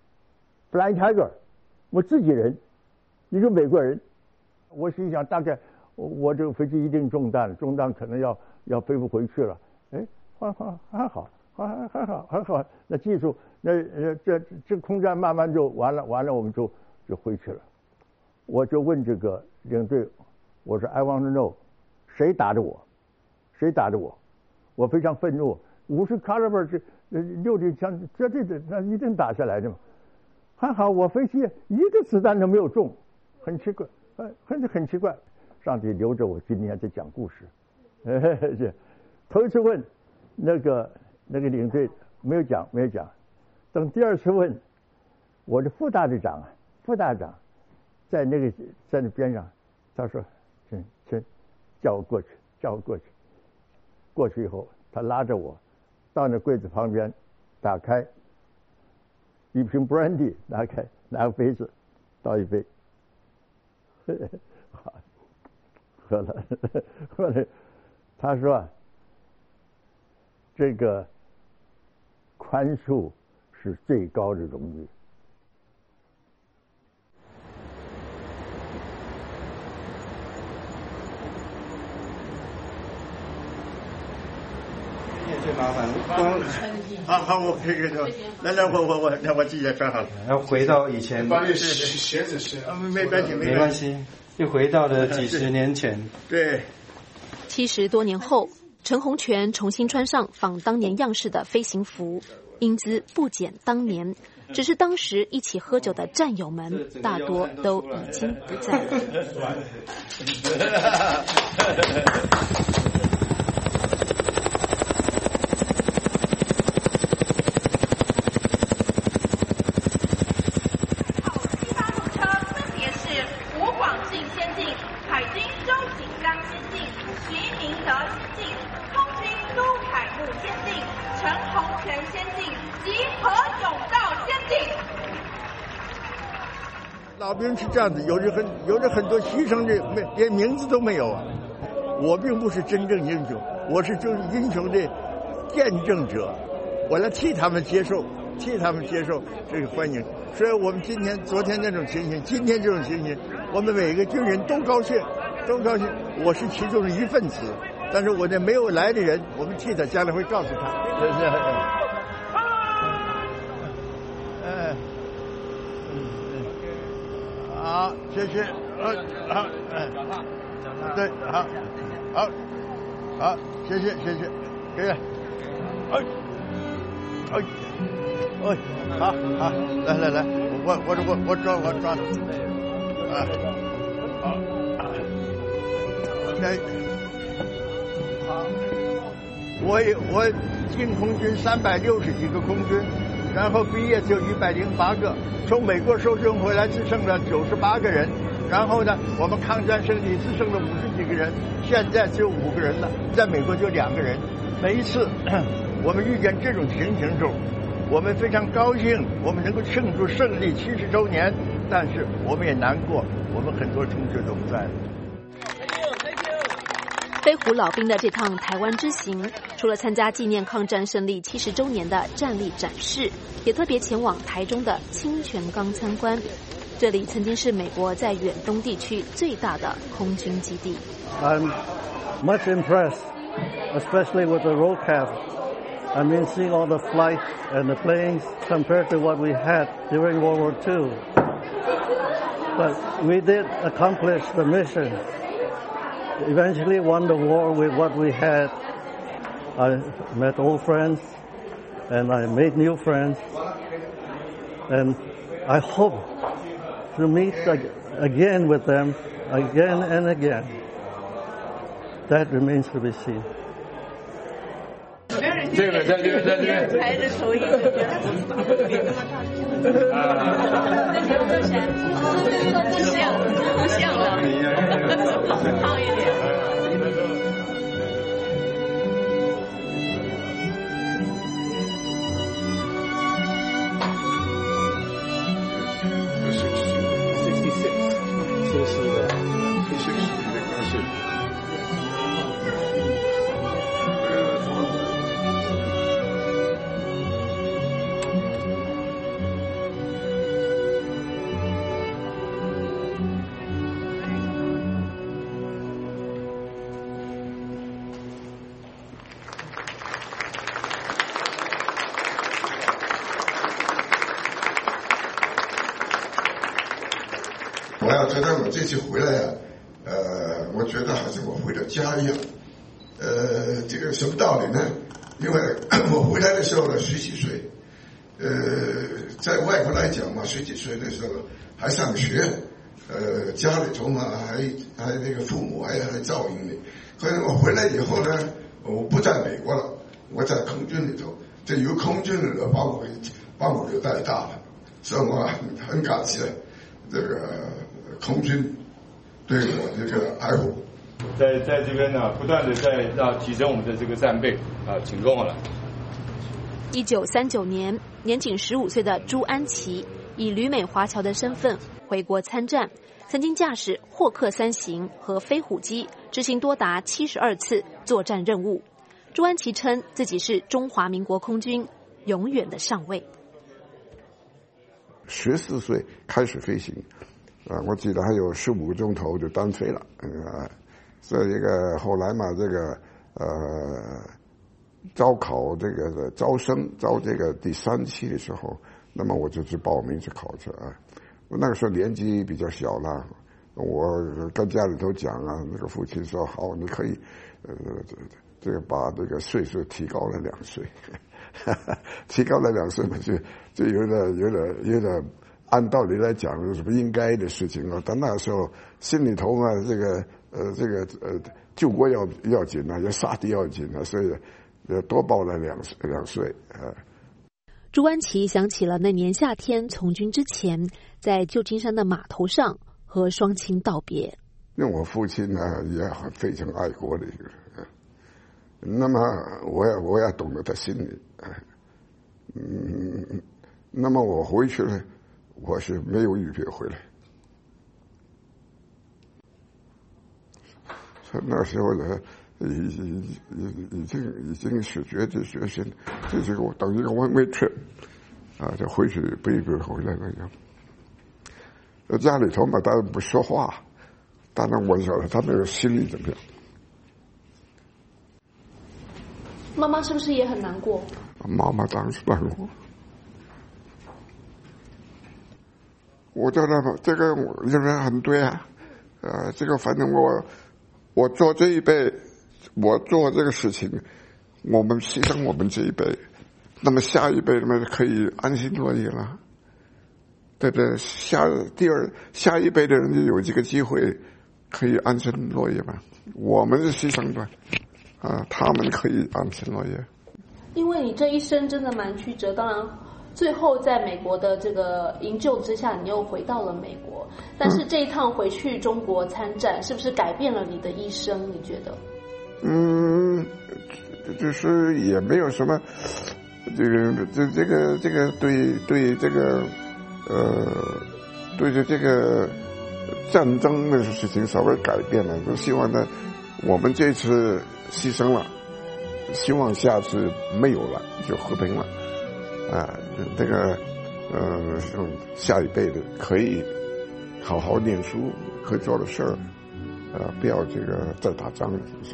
Flying Tiger， 我自己人，一个美国人。我心想，大概我这个飞机一定中弹可能要飞不回去了。哎，还好。那技术，这空战慢慢就完了，我们就回去了。我就问这个领队，我说 I want to know， 谁打的我？我非常愤怒，50 caliber 这60枪，绝对的，那一定打下来的嘛。还好我飞机一个子弹都没有中，很奇怪，很奇怪。上帝留着我今天在讲故事。头一次问那个领队没有讲，等第二次问我的副大队长在那边上，他说请叫我过去。过去以后，他拉着我到那柜子旁边，打开一瓶 brandy， 拿个杯子倒一杯，喝了。他说这个宽恕是最高的荣誉。 最麻烦， 好，我可以来，我记下穿好了。 要回到以前， 鞋子是没关系， 又回到了几十年前。 对 ，70多年后，陈洪权重新穿上仿当年样式的飞行服，英姿不减当年，只是当时一起喝酒的战友们大多都已经不在了。 老兵是这样子，有着很多牺牲的，连名字都没有啊。我并不是真正英雄，我是就是英雄的见证者，我来替他们接受这个欢迎。所以我们昨天那种情形，今天这种情形，我们每个军人都高兴。我是其中的一份子，但是我那没有来的人，我们替他将来会告诉他。好，谢谢。好，对，好，谢谢，可以。好，来，我抓，好，我进空军360几个空军，然后毕业就108个，从美国受征回来只剩了98个人，然后呢，我们抗战胜利只剩了50几个人，现在只有5个人了，在美国就2个人。每一次我们遇见这种情形中，我们非常高兴，我们能够庆祝胜利70周年，但是我们也难过，我们很多同学都不在了。 飞虎老兵的这趟台湾之行，除了参加纪念抗战胜利70周年的战力展示，也特别前往台中的清泉岗参观。这里曾经是美国在远东地区最大的空军基地。 much impressed, especially with the roadcast. I mean, seeing all the flights and the planes compared to what we had during World War II. But we did accomplish the mission. Eventually won the war with what we had. I met old friends and I made new friends. And I hope to meet again with them again and again. That remains to be seen. 这个在这边，在这边。 还是手艺这边。不像的，胖一点。 我要觉得我这次回来啊，我觉得好像我回了家一样。这个什么道理呢？因为我回来的时候呢，10几岁，在外国来讲嘛，10几岁的时候还上学，家里头嘛还那个父母还照应你。可是我回来以后呢，我不在美国了，我在空军里头，这由空军里头把我给带大了，所以我很感谢这个空军对我这个爱护。 在这边呢，不断的在要提升我们的这个战备啊，请跟我来。 1939年，年仅15岁的朱安琪以旅美华侨的身份回国参战，曾经驾驶霍克3型和飞虎机执行多达72次作战任务。朱安琪称自己是中华民国空军永远的上尉。 14岁开始飞行，我记得还有15个钟头就单飞了，这一个后来嘛，这个招考这个招生招这个第3期的时候，那么我就去报名去考去啊。我那个时候年纪比较小了，我跟家里头讲啊，那个父亲说好，你可以这个把这个岁数提高了2岁，提高了2岁嘛，就有点按道理来讲有什么应该的事情啊。但那时候心里头嘛，这个救国要紧啊，要杀敌要紧啊，所以多报了2岁啊。 朱安琪想起了那年夏天从军之前，在旧金山的码头上和双亲道别。 因为我父亲呢也非常爱国的一个人，那么我也懂得他心里，那么我回去了，我是没有预备回来。那时候呢，已经是决定决心，这是我等于我没去啊，就回去不一个回来了样。家里头嘛，当然不说话，当然我晓得他那个心里怎么样。 妈妈是不是也很难过？ 妈妈当然是难过。我觉得这个我认为很对啊，这个反正我做这一辈，我做这个事情，我们牺牲我们这一辈，那么下一辈们可以安心乐业了，对不对？下一辈的人就有这个机会可以安心乐业嘛。我们是牺牲的，他们可以安心乐业。 因为你这一生真的蛮曲折，当然最后在美国的这个营救之下，你又回到了美国。但是这一趟回去中国参战，是不是改变了你的一生？你觉得？ 就是也没有什么，这个对这个对这个战争的事情稍微改变了。就希望呢，我们这次牺牲了，希望下次没有了，就和平了。这个下一辈的可以好好念书，可以做的事儿， 不要这个再打仗，是。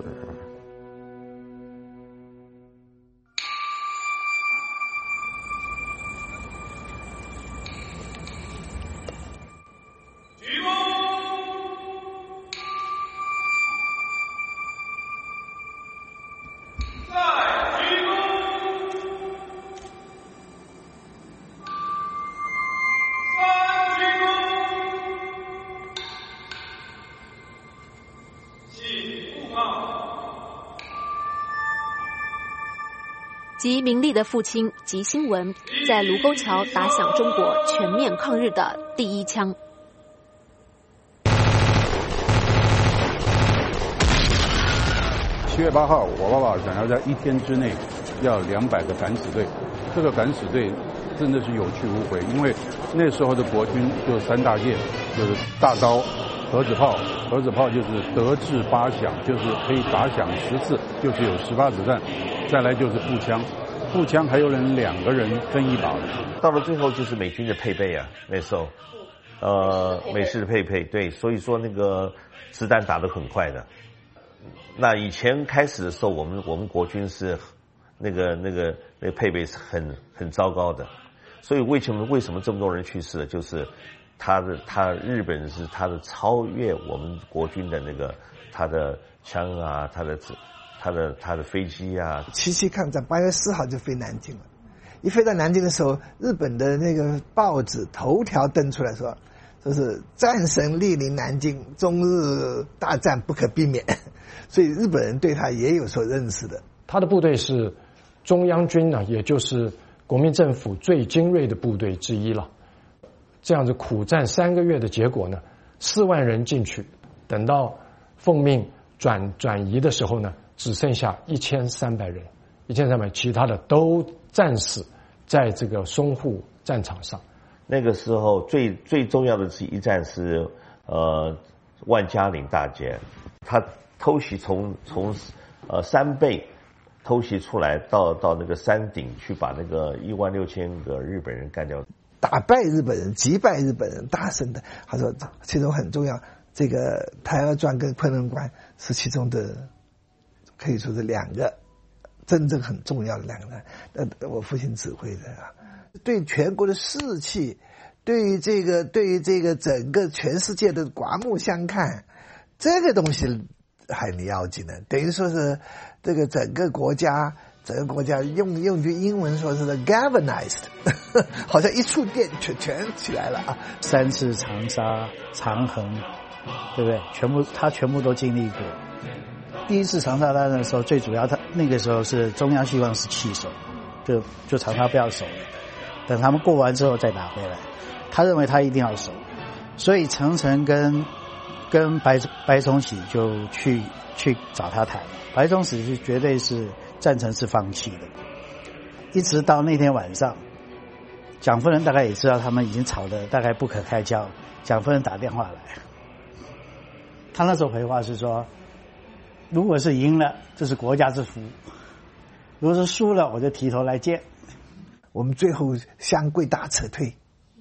吉明利的父亲吉星文在卢沟桥打响中国全面抗日的第一枪。 7月8号，我爸爸想要在1天之内要200个敢死队，这个敢死队真的是有去无回，因为那时候的国军就3大件，就是大刀、盒子炮，盒子炮就是德制8响，就是可以打响10次，就是有18子弹，再来就是步枪，步枪还有人2个人分一把的。 到了最后就是美军的配备啊，那时候，美式的配备，对，所以说那个子弹打得很快的。那以前开始的时候，我们国军是那个配备是很糟糕的，所以为什么这么多人去世了？就是日本人是他的超越我们国军的那个他的枪啊，他的飞机啊。 77抗战8月4号就飞南京了，一飞到南京的时候，日本的那个报纸头条登出来说是战神莅临南京，中日大战不可避免，所以日本人对他也有所认识的。 他的部队是中央军呢，也就是国民政府最精锐的部队之一了。这样子苦战3个月的结果呢，4万人进去，等到奉命转移的时候呢，只剩下1300人，1300，其他的都战死在这个淞沪战场上。 那个时候最重要的一战是万家岭大捷，他偷袭从山背偷袭出来到那个山顶去，把那个16000个日本人干掉， 打败日本人，击败日本人，大胜的。他说其中很重要，这个台儿庄跟昆仑关是其中的可以说是2个真正很重要的2个人，我父亲指挥的啊。对全国的士气，对于这个整个全世界的刮目相看，这个东西很要紧的。等于说是这个整个国家用句英文说是 galvanized， 好像一触电全起来了啊！3次长沙、长衡，对不对？他全部都经历过。第一次长沙大战的时候，最主要他那个时候是中央希望是弃守，就长沙不要守了。等他们过完之后再打回来，他认为他一定要守，所以陈诚跟白崇禧就去找他谈。白崇禧是绝对是赞成是放弃的，一直到那天晚上，蒋夫人大概也知道他们已经吵得大概不可开交，蒋夫人打电话来，他那时候回话是说，如果是赢了，这是国家之福；如果是输了，我就提头来见。我们最后湘桂大撤退，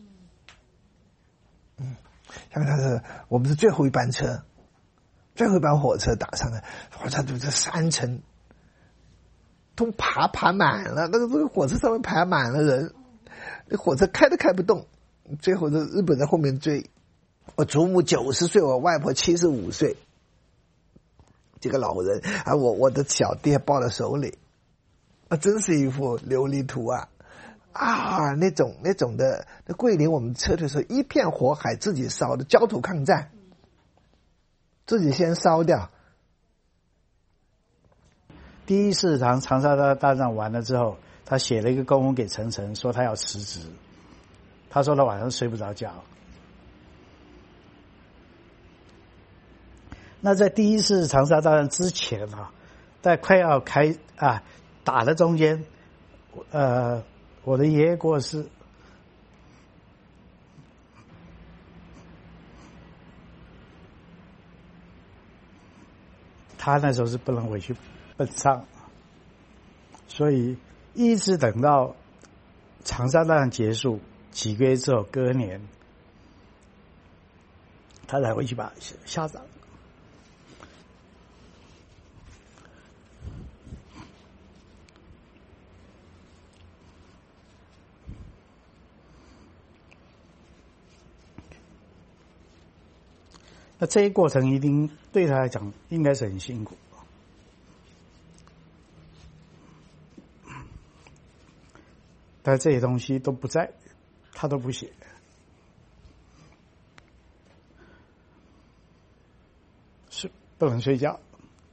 湘桂大撤，我们是最后一班车，最后一班火车打上来，火车就这3层，都爬满了，那个火车上面爬满了人，那火车开都开不动，最后日本在后面追。我祖母90岁，我外婆75岁，这个老人啊，我的小弟还抱在手里，啊，真是一幅琉璃图啊！啊，那种的，那桂林我们撤退的时候，一片火海自己烧的，焦土抗战，自己先烧掉。第一次长沙大战完了之后，他写了一个公文给陈诚，说他要辞职。他说他晚上睡不着觉。那在第一次长沙大战之前啊，在快要打的中间，我的爷爷过世，他那时候是不能回去奔丧，所以一直等到长沙大战结束几个月之后，隔年他才回去把下葬。 那这一过程一定对他来讲应该是很辛苦。但这些东西都不在，他都不写。是不能睡觉。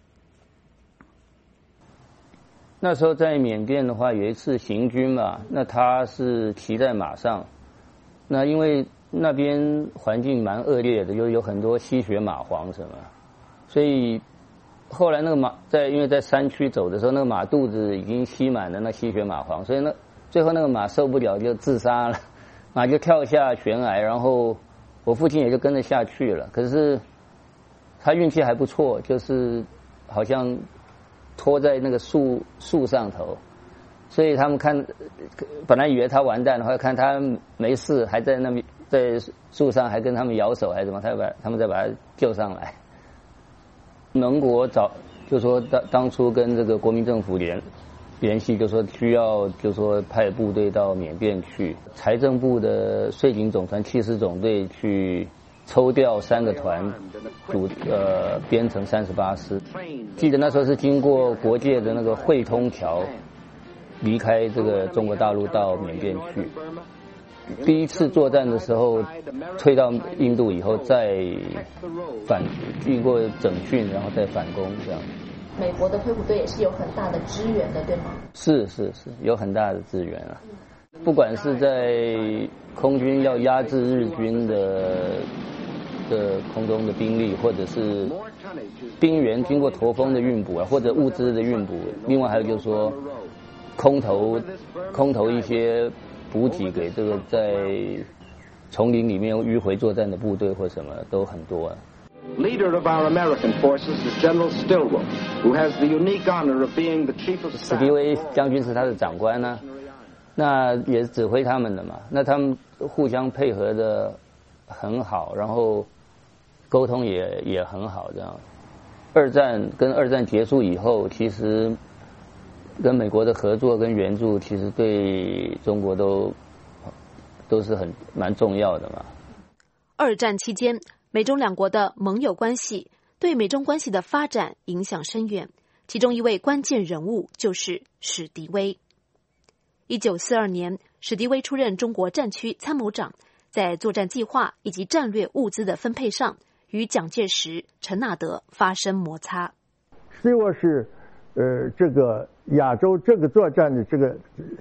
那时候在缅甸的话，有一次行军嘛，那他是骑在马上，那因为那边环境蛮恶劣的，有很多吸血蚂蟥什么，所以后来那个马因为在山区走的时候，那个马肚子已经吸满了那吸血蚂蟥，所以最后那个马受不了就自杀了，马就跳下悬崖，然后我父亲也就跟着下去了，可是他运气还不错，就是好像拖在那个树上头，所以他们本来以为他完蛋了，后来看他没事，还在在树上还跟他们摇手还是什么，他们再把他救上来。盟国就说当初跟这个国民政府联系，就说需要就说派部队到缅甸去，财政部的税警总团70总队去抽调3个团，编成38师。记得那时候是经过国界的那个汇通桥，离开这个中国大陆到缅甸去。第一次作战的时候，退到印度以后，再经过整训，然后再反攻这样。 美国的飞虎队也是有很大的支援的，对吗？是有很大的支援啊。不管是在空军要压制日军的空中的兵力，或者是兵员经过驼峰的运补啊，或者物资的运补，另外还有就是说空投一些补给给这个在丛林里面迂回作战的部队或什么都很多啊。 Leader of our American forces is General Stilwell, who has the unique honor of being the chief of staff. 史迪威将军是他的长官呢，那也是指挥他们的嘛。那他们互相配合的很好，然后沟通也很好，这样。二战结束以后，其实跟美国的合作跟援助，其实对中国都是蛮重要的嘛。 二战期间，美中两国的盟友关系对美中关系的发展影响深远，其中一位关键人物就是史迪威。1942年，史迪威出任中国战区参谋长，在作战计划以及战略物资的分配上，与蒋介石、陈纳德发生摩擦。 史迪威是这个亚洲这个作战的这个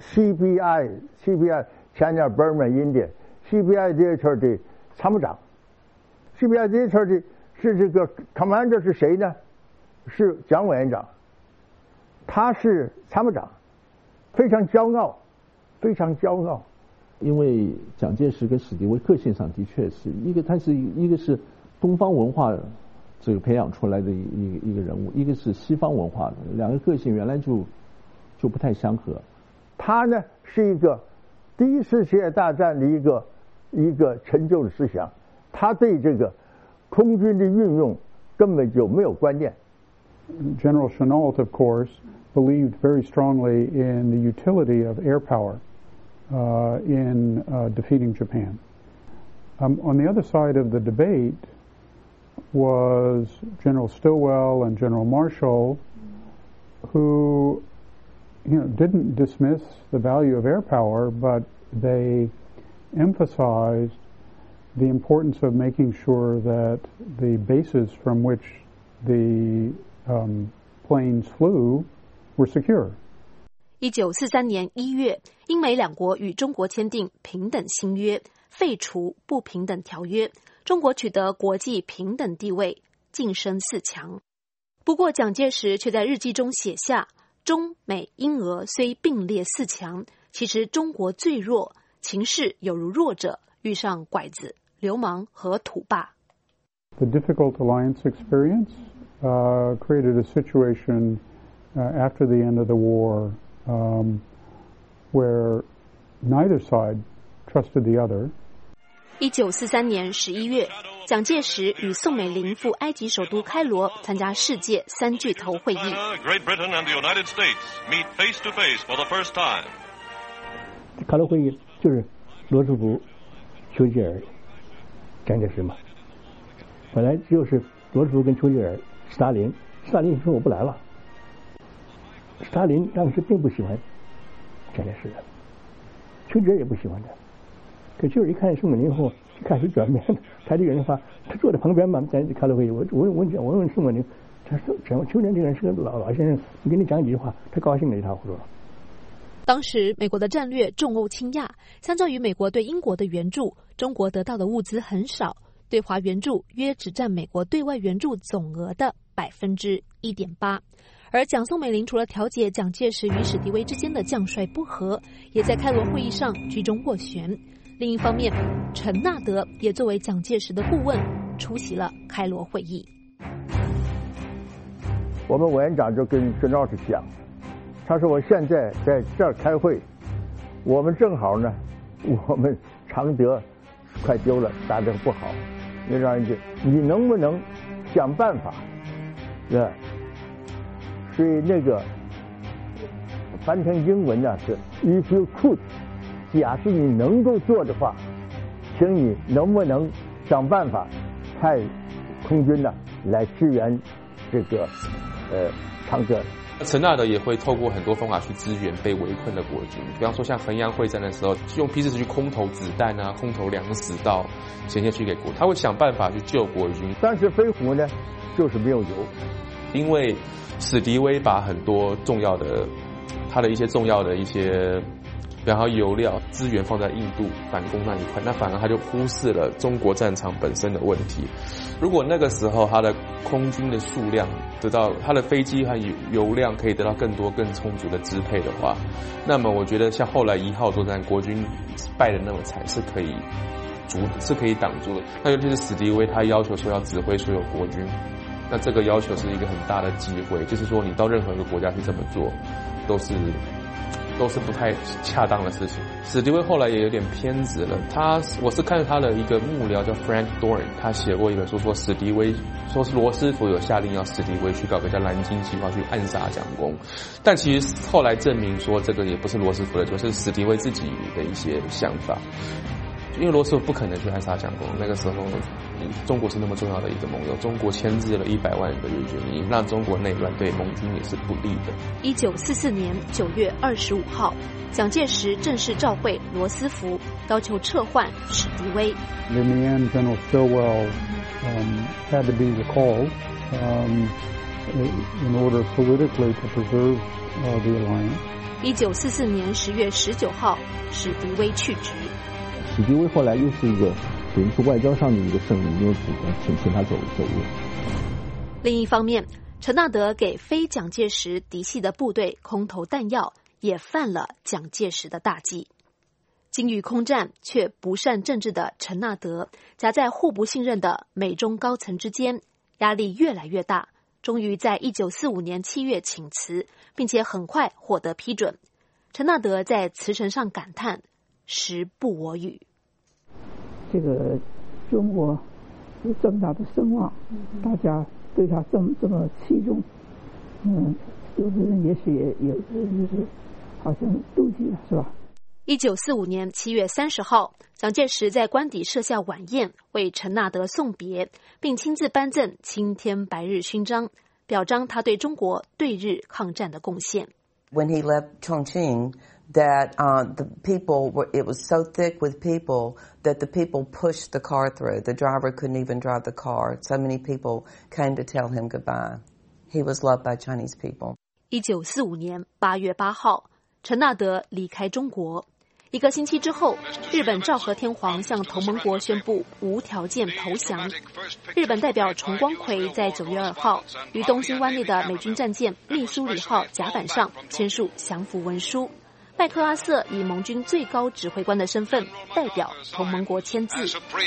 CBI China Burma India CBI Theater 的参谋长。CBI Theater 的是这个 commander 是谁呢？是蒋委员长，他是参谋长，非常骄傲。 因为蒋介石跟史迪威个性上的确是一个是东方文化这个培养出来的一个人物，一个是西方文化的，两个个性原来就不太相合。 他呢是一个第一次世界大战的一个成就的思想，他对这个空军的运用根本就没有观念。 General Chennault, of course, believed very strongly in the utility of air power in defeating Japan. On the other side of the debate was General Stilwell and General Marshall, who didn't dismiss the value of air power, but they emphasized the importance of making sure that the bases from which the planes flew were secure. 1943年1月，英美两国与中国签订平等新约，废除不平等条约，中国取得国际平等地位，晋升4强。不过蒋介石却在日记中写下，中美英俄虽并列4强，其实中国最弱，情势有如弱者遇上拐子、流氓和土霸。 The difficult alliance experience created a situation after the end of the war where neither side trusted the other. 1943年11月，蒋介石与宋美龄赴埃及首都开罗参加世界3巨头会议。 Great Britain and the United States meet face to face for the first time. 开罗会议就是罗斯福、丘吉尔、蒋介石嘛。 本来只有是罗斯福跟丘吉尔、斯大林说我不来了。斯大林当时并不喜欢蒋介石的，丘吉尔也不喜欢的。可丘吉尔一看宋美龄后，就开始转变了。他这个人话，他坐在旁边嘛，在开了会议，我问宋美龄，他说丘吉尔这个人是个老先生，你跟你讲几句话，他高兴的一塌糊涂了。 当时美国的战略重欧轻亚，相较于美国对英国的援助，中国得到的物资很少，对华援助约只占美国对外援助总额的1.8%。而蒋宋美龄除了调解蒋介石与史迪威之间的将帅不和，也在开罗会议上居中斡旋。另一方面，陈纳德也作为蒋介石的顾问出席了开罗会议。 我们委员长就跟孙老师讲，他说我现在在这儿开会，我们正好呢，我们常德快丢了，打得不好，那让人家你能不能想办法，所以那个翻成英文呢是 if you could， 假设你能够做的话，请你能不能想办法派空军呢来支援这个常德。 陈纳德也会透过很多方法去支援被围困的国军，比方说像衡阳会战的时候，用 P-40去空投子弹啊，空投粮食到前线去给国，他会想办法去救国军。 但是飞虎呢，就是没有油， 因为史迪威把很多重要的，他的一些重要的一些，比方说油料资源放在印度反攻那一块，那反而他就忽视了中国战场本身的问题。如果那个时候他的空军的数量得到，他的飞机和油量可以得到更多更充足的支配的话，那么我觉得像后来1号作战国军败的那么惨是可以挡住的。那尤其是史迪威他要求说要指挥所有国军，那这个要求是一个很大的机会，就是说你到任何一个国家去这么做都是不太恰当的事情。史迪威后来也有点偏执了，我是看他的一个幕僚叫 Frank Doran， 他写过一本书说史迪威说是罗斯福有下令要史迪威去搞个叫蓝鲸计划去暗杀蒋公，但其实后来证明说这个也不是罗斯福的，就是史迪威自己的一些想法。因为罗斯福不可能去暗杀蒋公，那个时候中国是那么重要的一个盟友，中国牵制了100万人的日军，你让中国内乱对盟军也是不利的。 1944年9月25号，蒋介石正式召会罗斯福，要求撤换史迪威。 In the end, General Stilwell had to be recalled in order politically to preserve the alliance. 1944年10月19号，史迪威去职。 史迪威后来又是一个等于是外交上的一个胜利，因为请他走路。 另一方面，陈纳德给非蒋介石嫡系的部队空投弹药，也犯了蒋介石的大忌。精于空战却不善政治的陈纳德，夹在互不信任的美中高层之间，压力越来越大，终于在1945年7月请辞，并且很快获得批准。陈纳德在辞呈上感叹：时不我与。 这个中国有这么大的声望，大家对他这么器重，有的人也许也有的人就是好像妒忌了，是吧 ？1945年7月30号，蒋介石在官邸设下晚宴，为陈纳德送别，并亲自颁赠青天白日勋章，表彰他对中国对日抗战的贡献。 When he left Chongqing, that the people it was so thick with people that the people pushed the car through. The driver couldn't even drive the car. So many people came to tell him goodbye. He was loved by Chinese people. 1945年8月8号，陈纳德离开中国。1个星期之后，日本昭和天皇向同盟国宣布无条件投降。日本代表重光葵在9月2号于东京湾内的美军战舰密苏里号甲板上签署降服文书。麦克阿瑟以盟军最高指挥官的身份代表同盟国签字。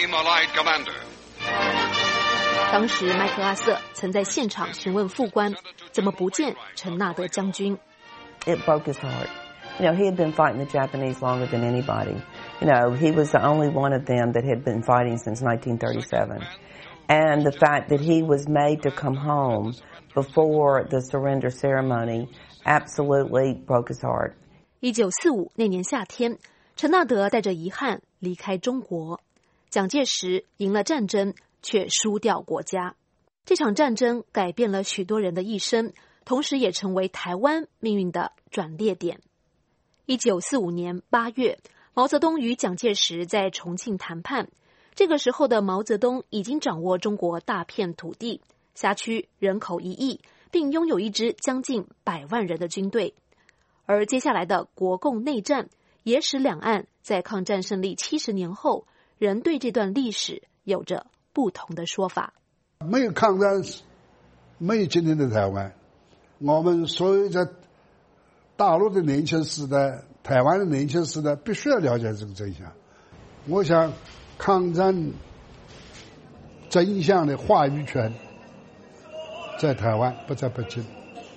当时麦克阿瑟曾在现场询问副官，怎么不见陈纳德将军。 It broke his heart. You know, he had been fighting the Japanese longer than anybody. You know, he was the only one of them that had been fighting since 1937. And the fact that he was made to come home before the surrender ceremony absolutely broke his heart. 1945那年夏天，陈纳德带着遗憾离开中国。蒋介石赢了战争， 却输掉国家。这场战争改变了许多人的一生，同时也成为台湾命运的转捩点。1945年8月，毛泽东与蒋介石在重庆谈判。这个时候的毛泽东已经掌握中国大片土地，辖区人口1亿，并拥有一支将近100万人的军队。而接下来的国共内战也使两岸在抗战胜利70年后，仍对这段历史有着不同的说法。 没有抗战，没有今天的台湾。我们所有在大陆的年轻时代、台湾的年轻时代，必须要了解这个真相。我想，抗战真相的话语权在台湾，不在北京。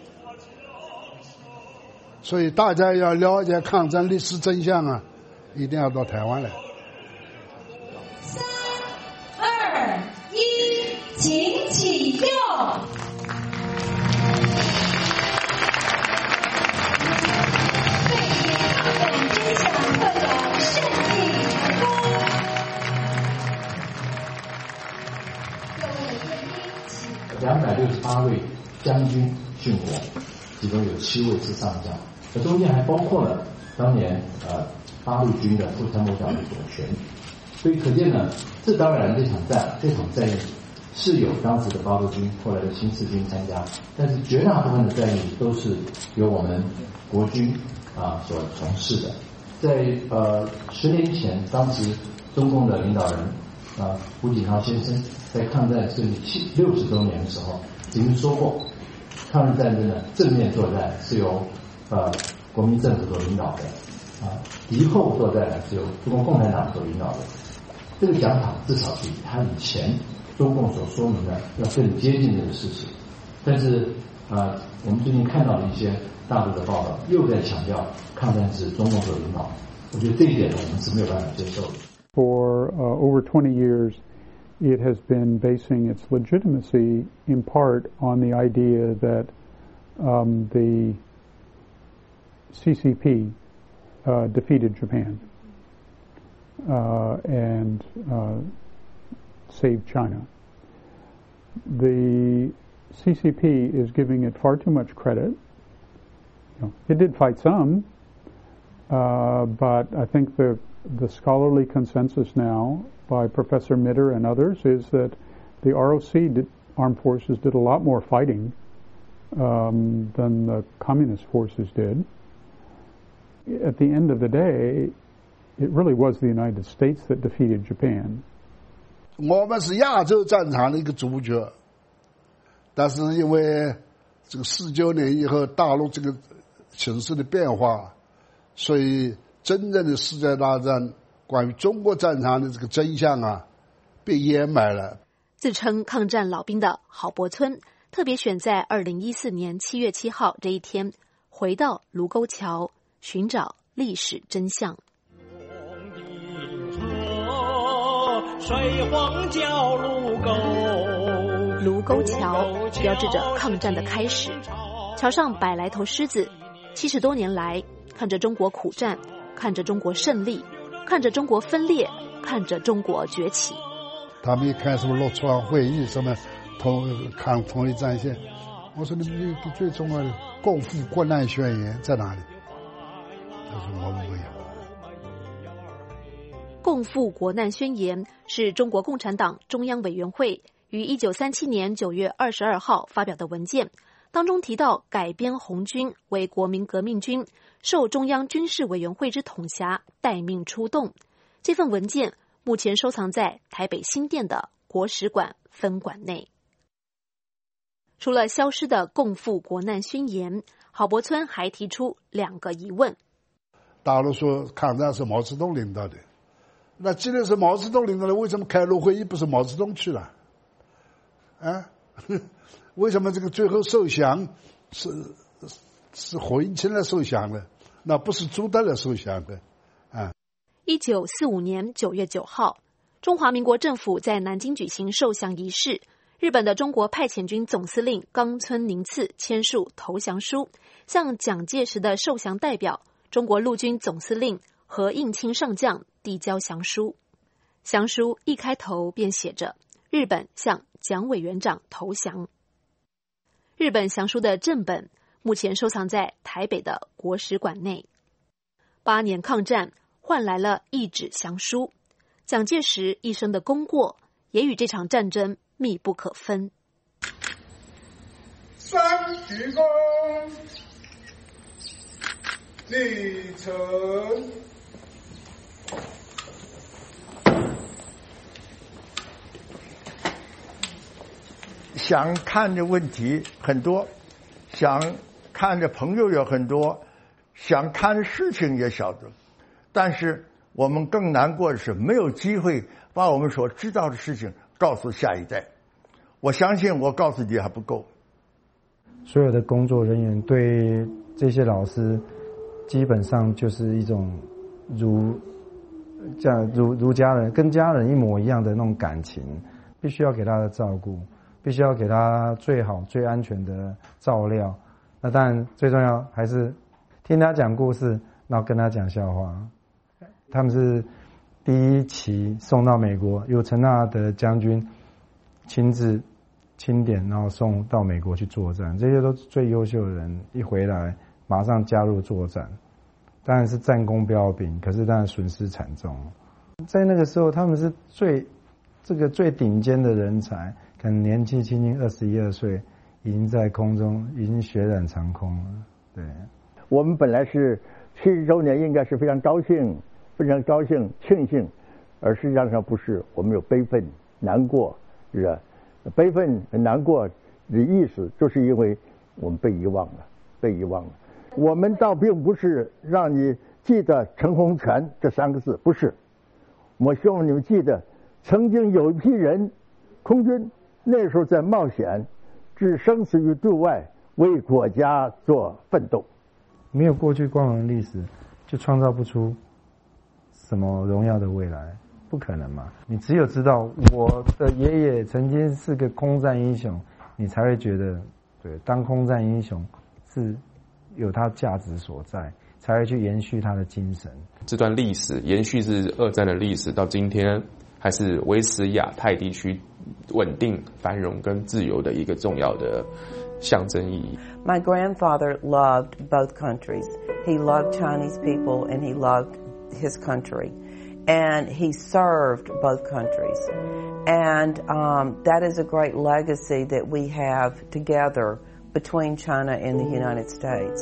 所以大家要了解抗战历史真相啊，一定要到台湾来。 3、2、1，请启用。 268位将军殉国，其中有7位是上将，这中间还包括了当年八路军的副参谋长的左权。所以可见呢，这当然这场战役是有当时的八路军后来的新四军参加，但是绝大部分的战役都是由我们国军所从事的。在10年前，当时中共的领导人胡锦涛先生在抗战胜利60周年的时候曾经说过，抗日战争的正面作战是由国民政府所领导的，敌后作战是由中国共产党所领导的。这个讲法至少比他以前中共所说明的要更接近这个事实。但是我们最近看到的一些大陆的报道又在强调抗战是中共所领导，我觉得这一点我们是没有办法接受的。 For over 20 years, it has been basing its legitimacy in part on the idea that the CCP defeated Japan and saved China. The CCP is giving it far too much credit. It did fight some, but I think the scholarly consensus now by Professor Mitter and others is that the ROC armed forces did a lot more fighting than the communist forces did. At the end of the day, it really was the United States that defeated Japan. 我们是亚洲战场的一个主角，但是因为这个49年以后大陆这个形势的变化，所以真正的世界大战关于中国战场的这个真相被掩埋了。 自称抗战老兵的郝柏村特别选在2014年7月7号这一天回到卢沟桥寻找历史真相。 水荒叫卢沟桥标志着抗战的开始，桥上100来头狮子，70多年来看着中国苦战，看着中国胜利，看着中国分裂，看着中国崛起。 他们一开始落川会议什么抗统一战线，我说你们最重要的共赴国难宣言在哪里？他说我们没有。 共赴国难宣言是中国共产党中央委员会于1937年9月22号发表的文件，当中提到改编红军为国民革命军，受中央军事委员会之统辖，待命出动。这份文件目前收藏在台北新店的国史馆分馆内。除了消失的共赴国难宣言，郝柏村还提出2个疑问。 大陆说抗战是毛泽东领导的，那既然是毛泽东领导的，为什么开罗会议不是毛泽东去了？为什么这个最后受降是胡应钦来受降的，那不是朱德来受降的 ？1945年9月9号，中华民国政府在南京举行受降仪式，日本的中国派遣军总司令冈村宁次签署投降书，向蒋介石的受降代表中国陆军总司令何应钦上将递交降书。降书一开头便写着日本向蒋委员长投降。日本降书的正本目前收藏在台北的国史馆内。8年抗战换来了一纸降书，蒋介石一生的功过也与这场战争密不可分。 三鞠躬，礼成。 想看的问题很多，想看的朋友也很多，想看事情也晓得，但是我们更难过的是没有机会把我们所知道的事情告诉下一代。我相信我告诉你还不够。 所有的工作人员对这些老师基本上就是一种如家人，跟家人一模一样的那种感情，必须要给他的照顾，必须要给他最好最安全的照料。那当然最重要还是听他讲故事，然后跟他讲笑话。他们是第一期送到美国，由陈纳德将军亲自钦点，然后送到美国去作战。这些都是最优秀的人，一回来马上加入作战，当然是战功彪炳，可是当然损失惨重。在那个时候，他们是最顶尖的人才，可能年纪轻轻21、22岁，已经在空中已经血染长空了。对， 我们本来是70周年，应该是非常高兴、庆幸，而实际上不是，我们有悲愤、难过，是吧？悲愤、难过的意思，就是因为我们被遗忘了。我们倒并不是让你记得陈洪全这3个字，不是。我希望你们记得，曾经有一批人，空军那时候在冒险，置生死于度外，为国家做奋斗。 没有过去光荣的历史，就创造不出什么荣耀的未来。不可能嘛！你只有知道我的爷爷曾经是个空战英雄，你才会觉得，对，当空战英雄是有它价值所在，才会去延续他的精神。 这段历史延续是2战的历史，到今天还是维持亚太地区稳定、繁荣跟自由的一个重要的象征意义。 My grandfather loved both countries. He loved Chinese people and he loved his country.And he served both countries. And that is a great legacy that we have together between China and the United States.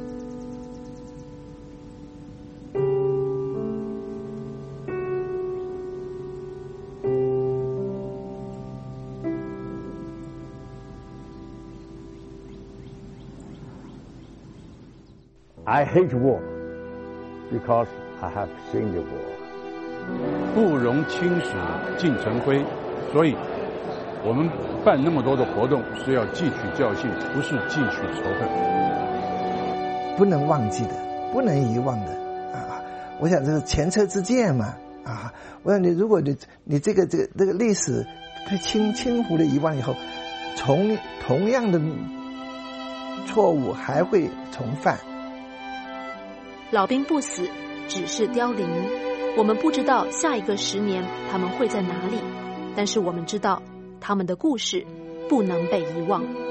I hate war because I have seen the war. 不容青史尽成灰，所以我们办那么多的活动是要汲取教训，不是汲取仇恨。 不能忘记的，不能遗忘的啊！我想这是前车之鉴嘛啊！我想如果你这个历史被轻忽的遗忘以后，同样的错误还会重犯。 老兵不死，只是凋零。我们不知道下一个10年他们会在哪里，但是我们知道他们的故事不能被遗忘。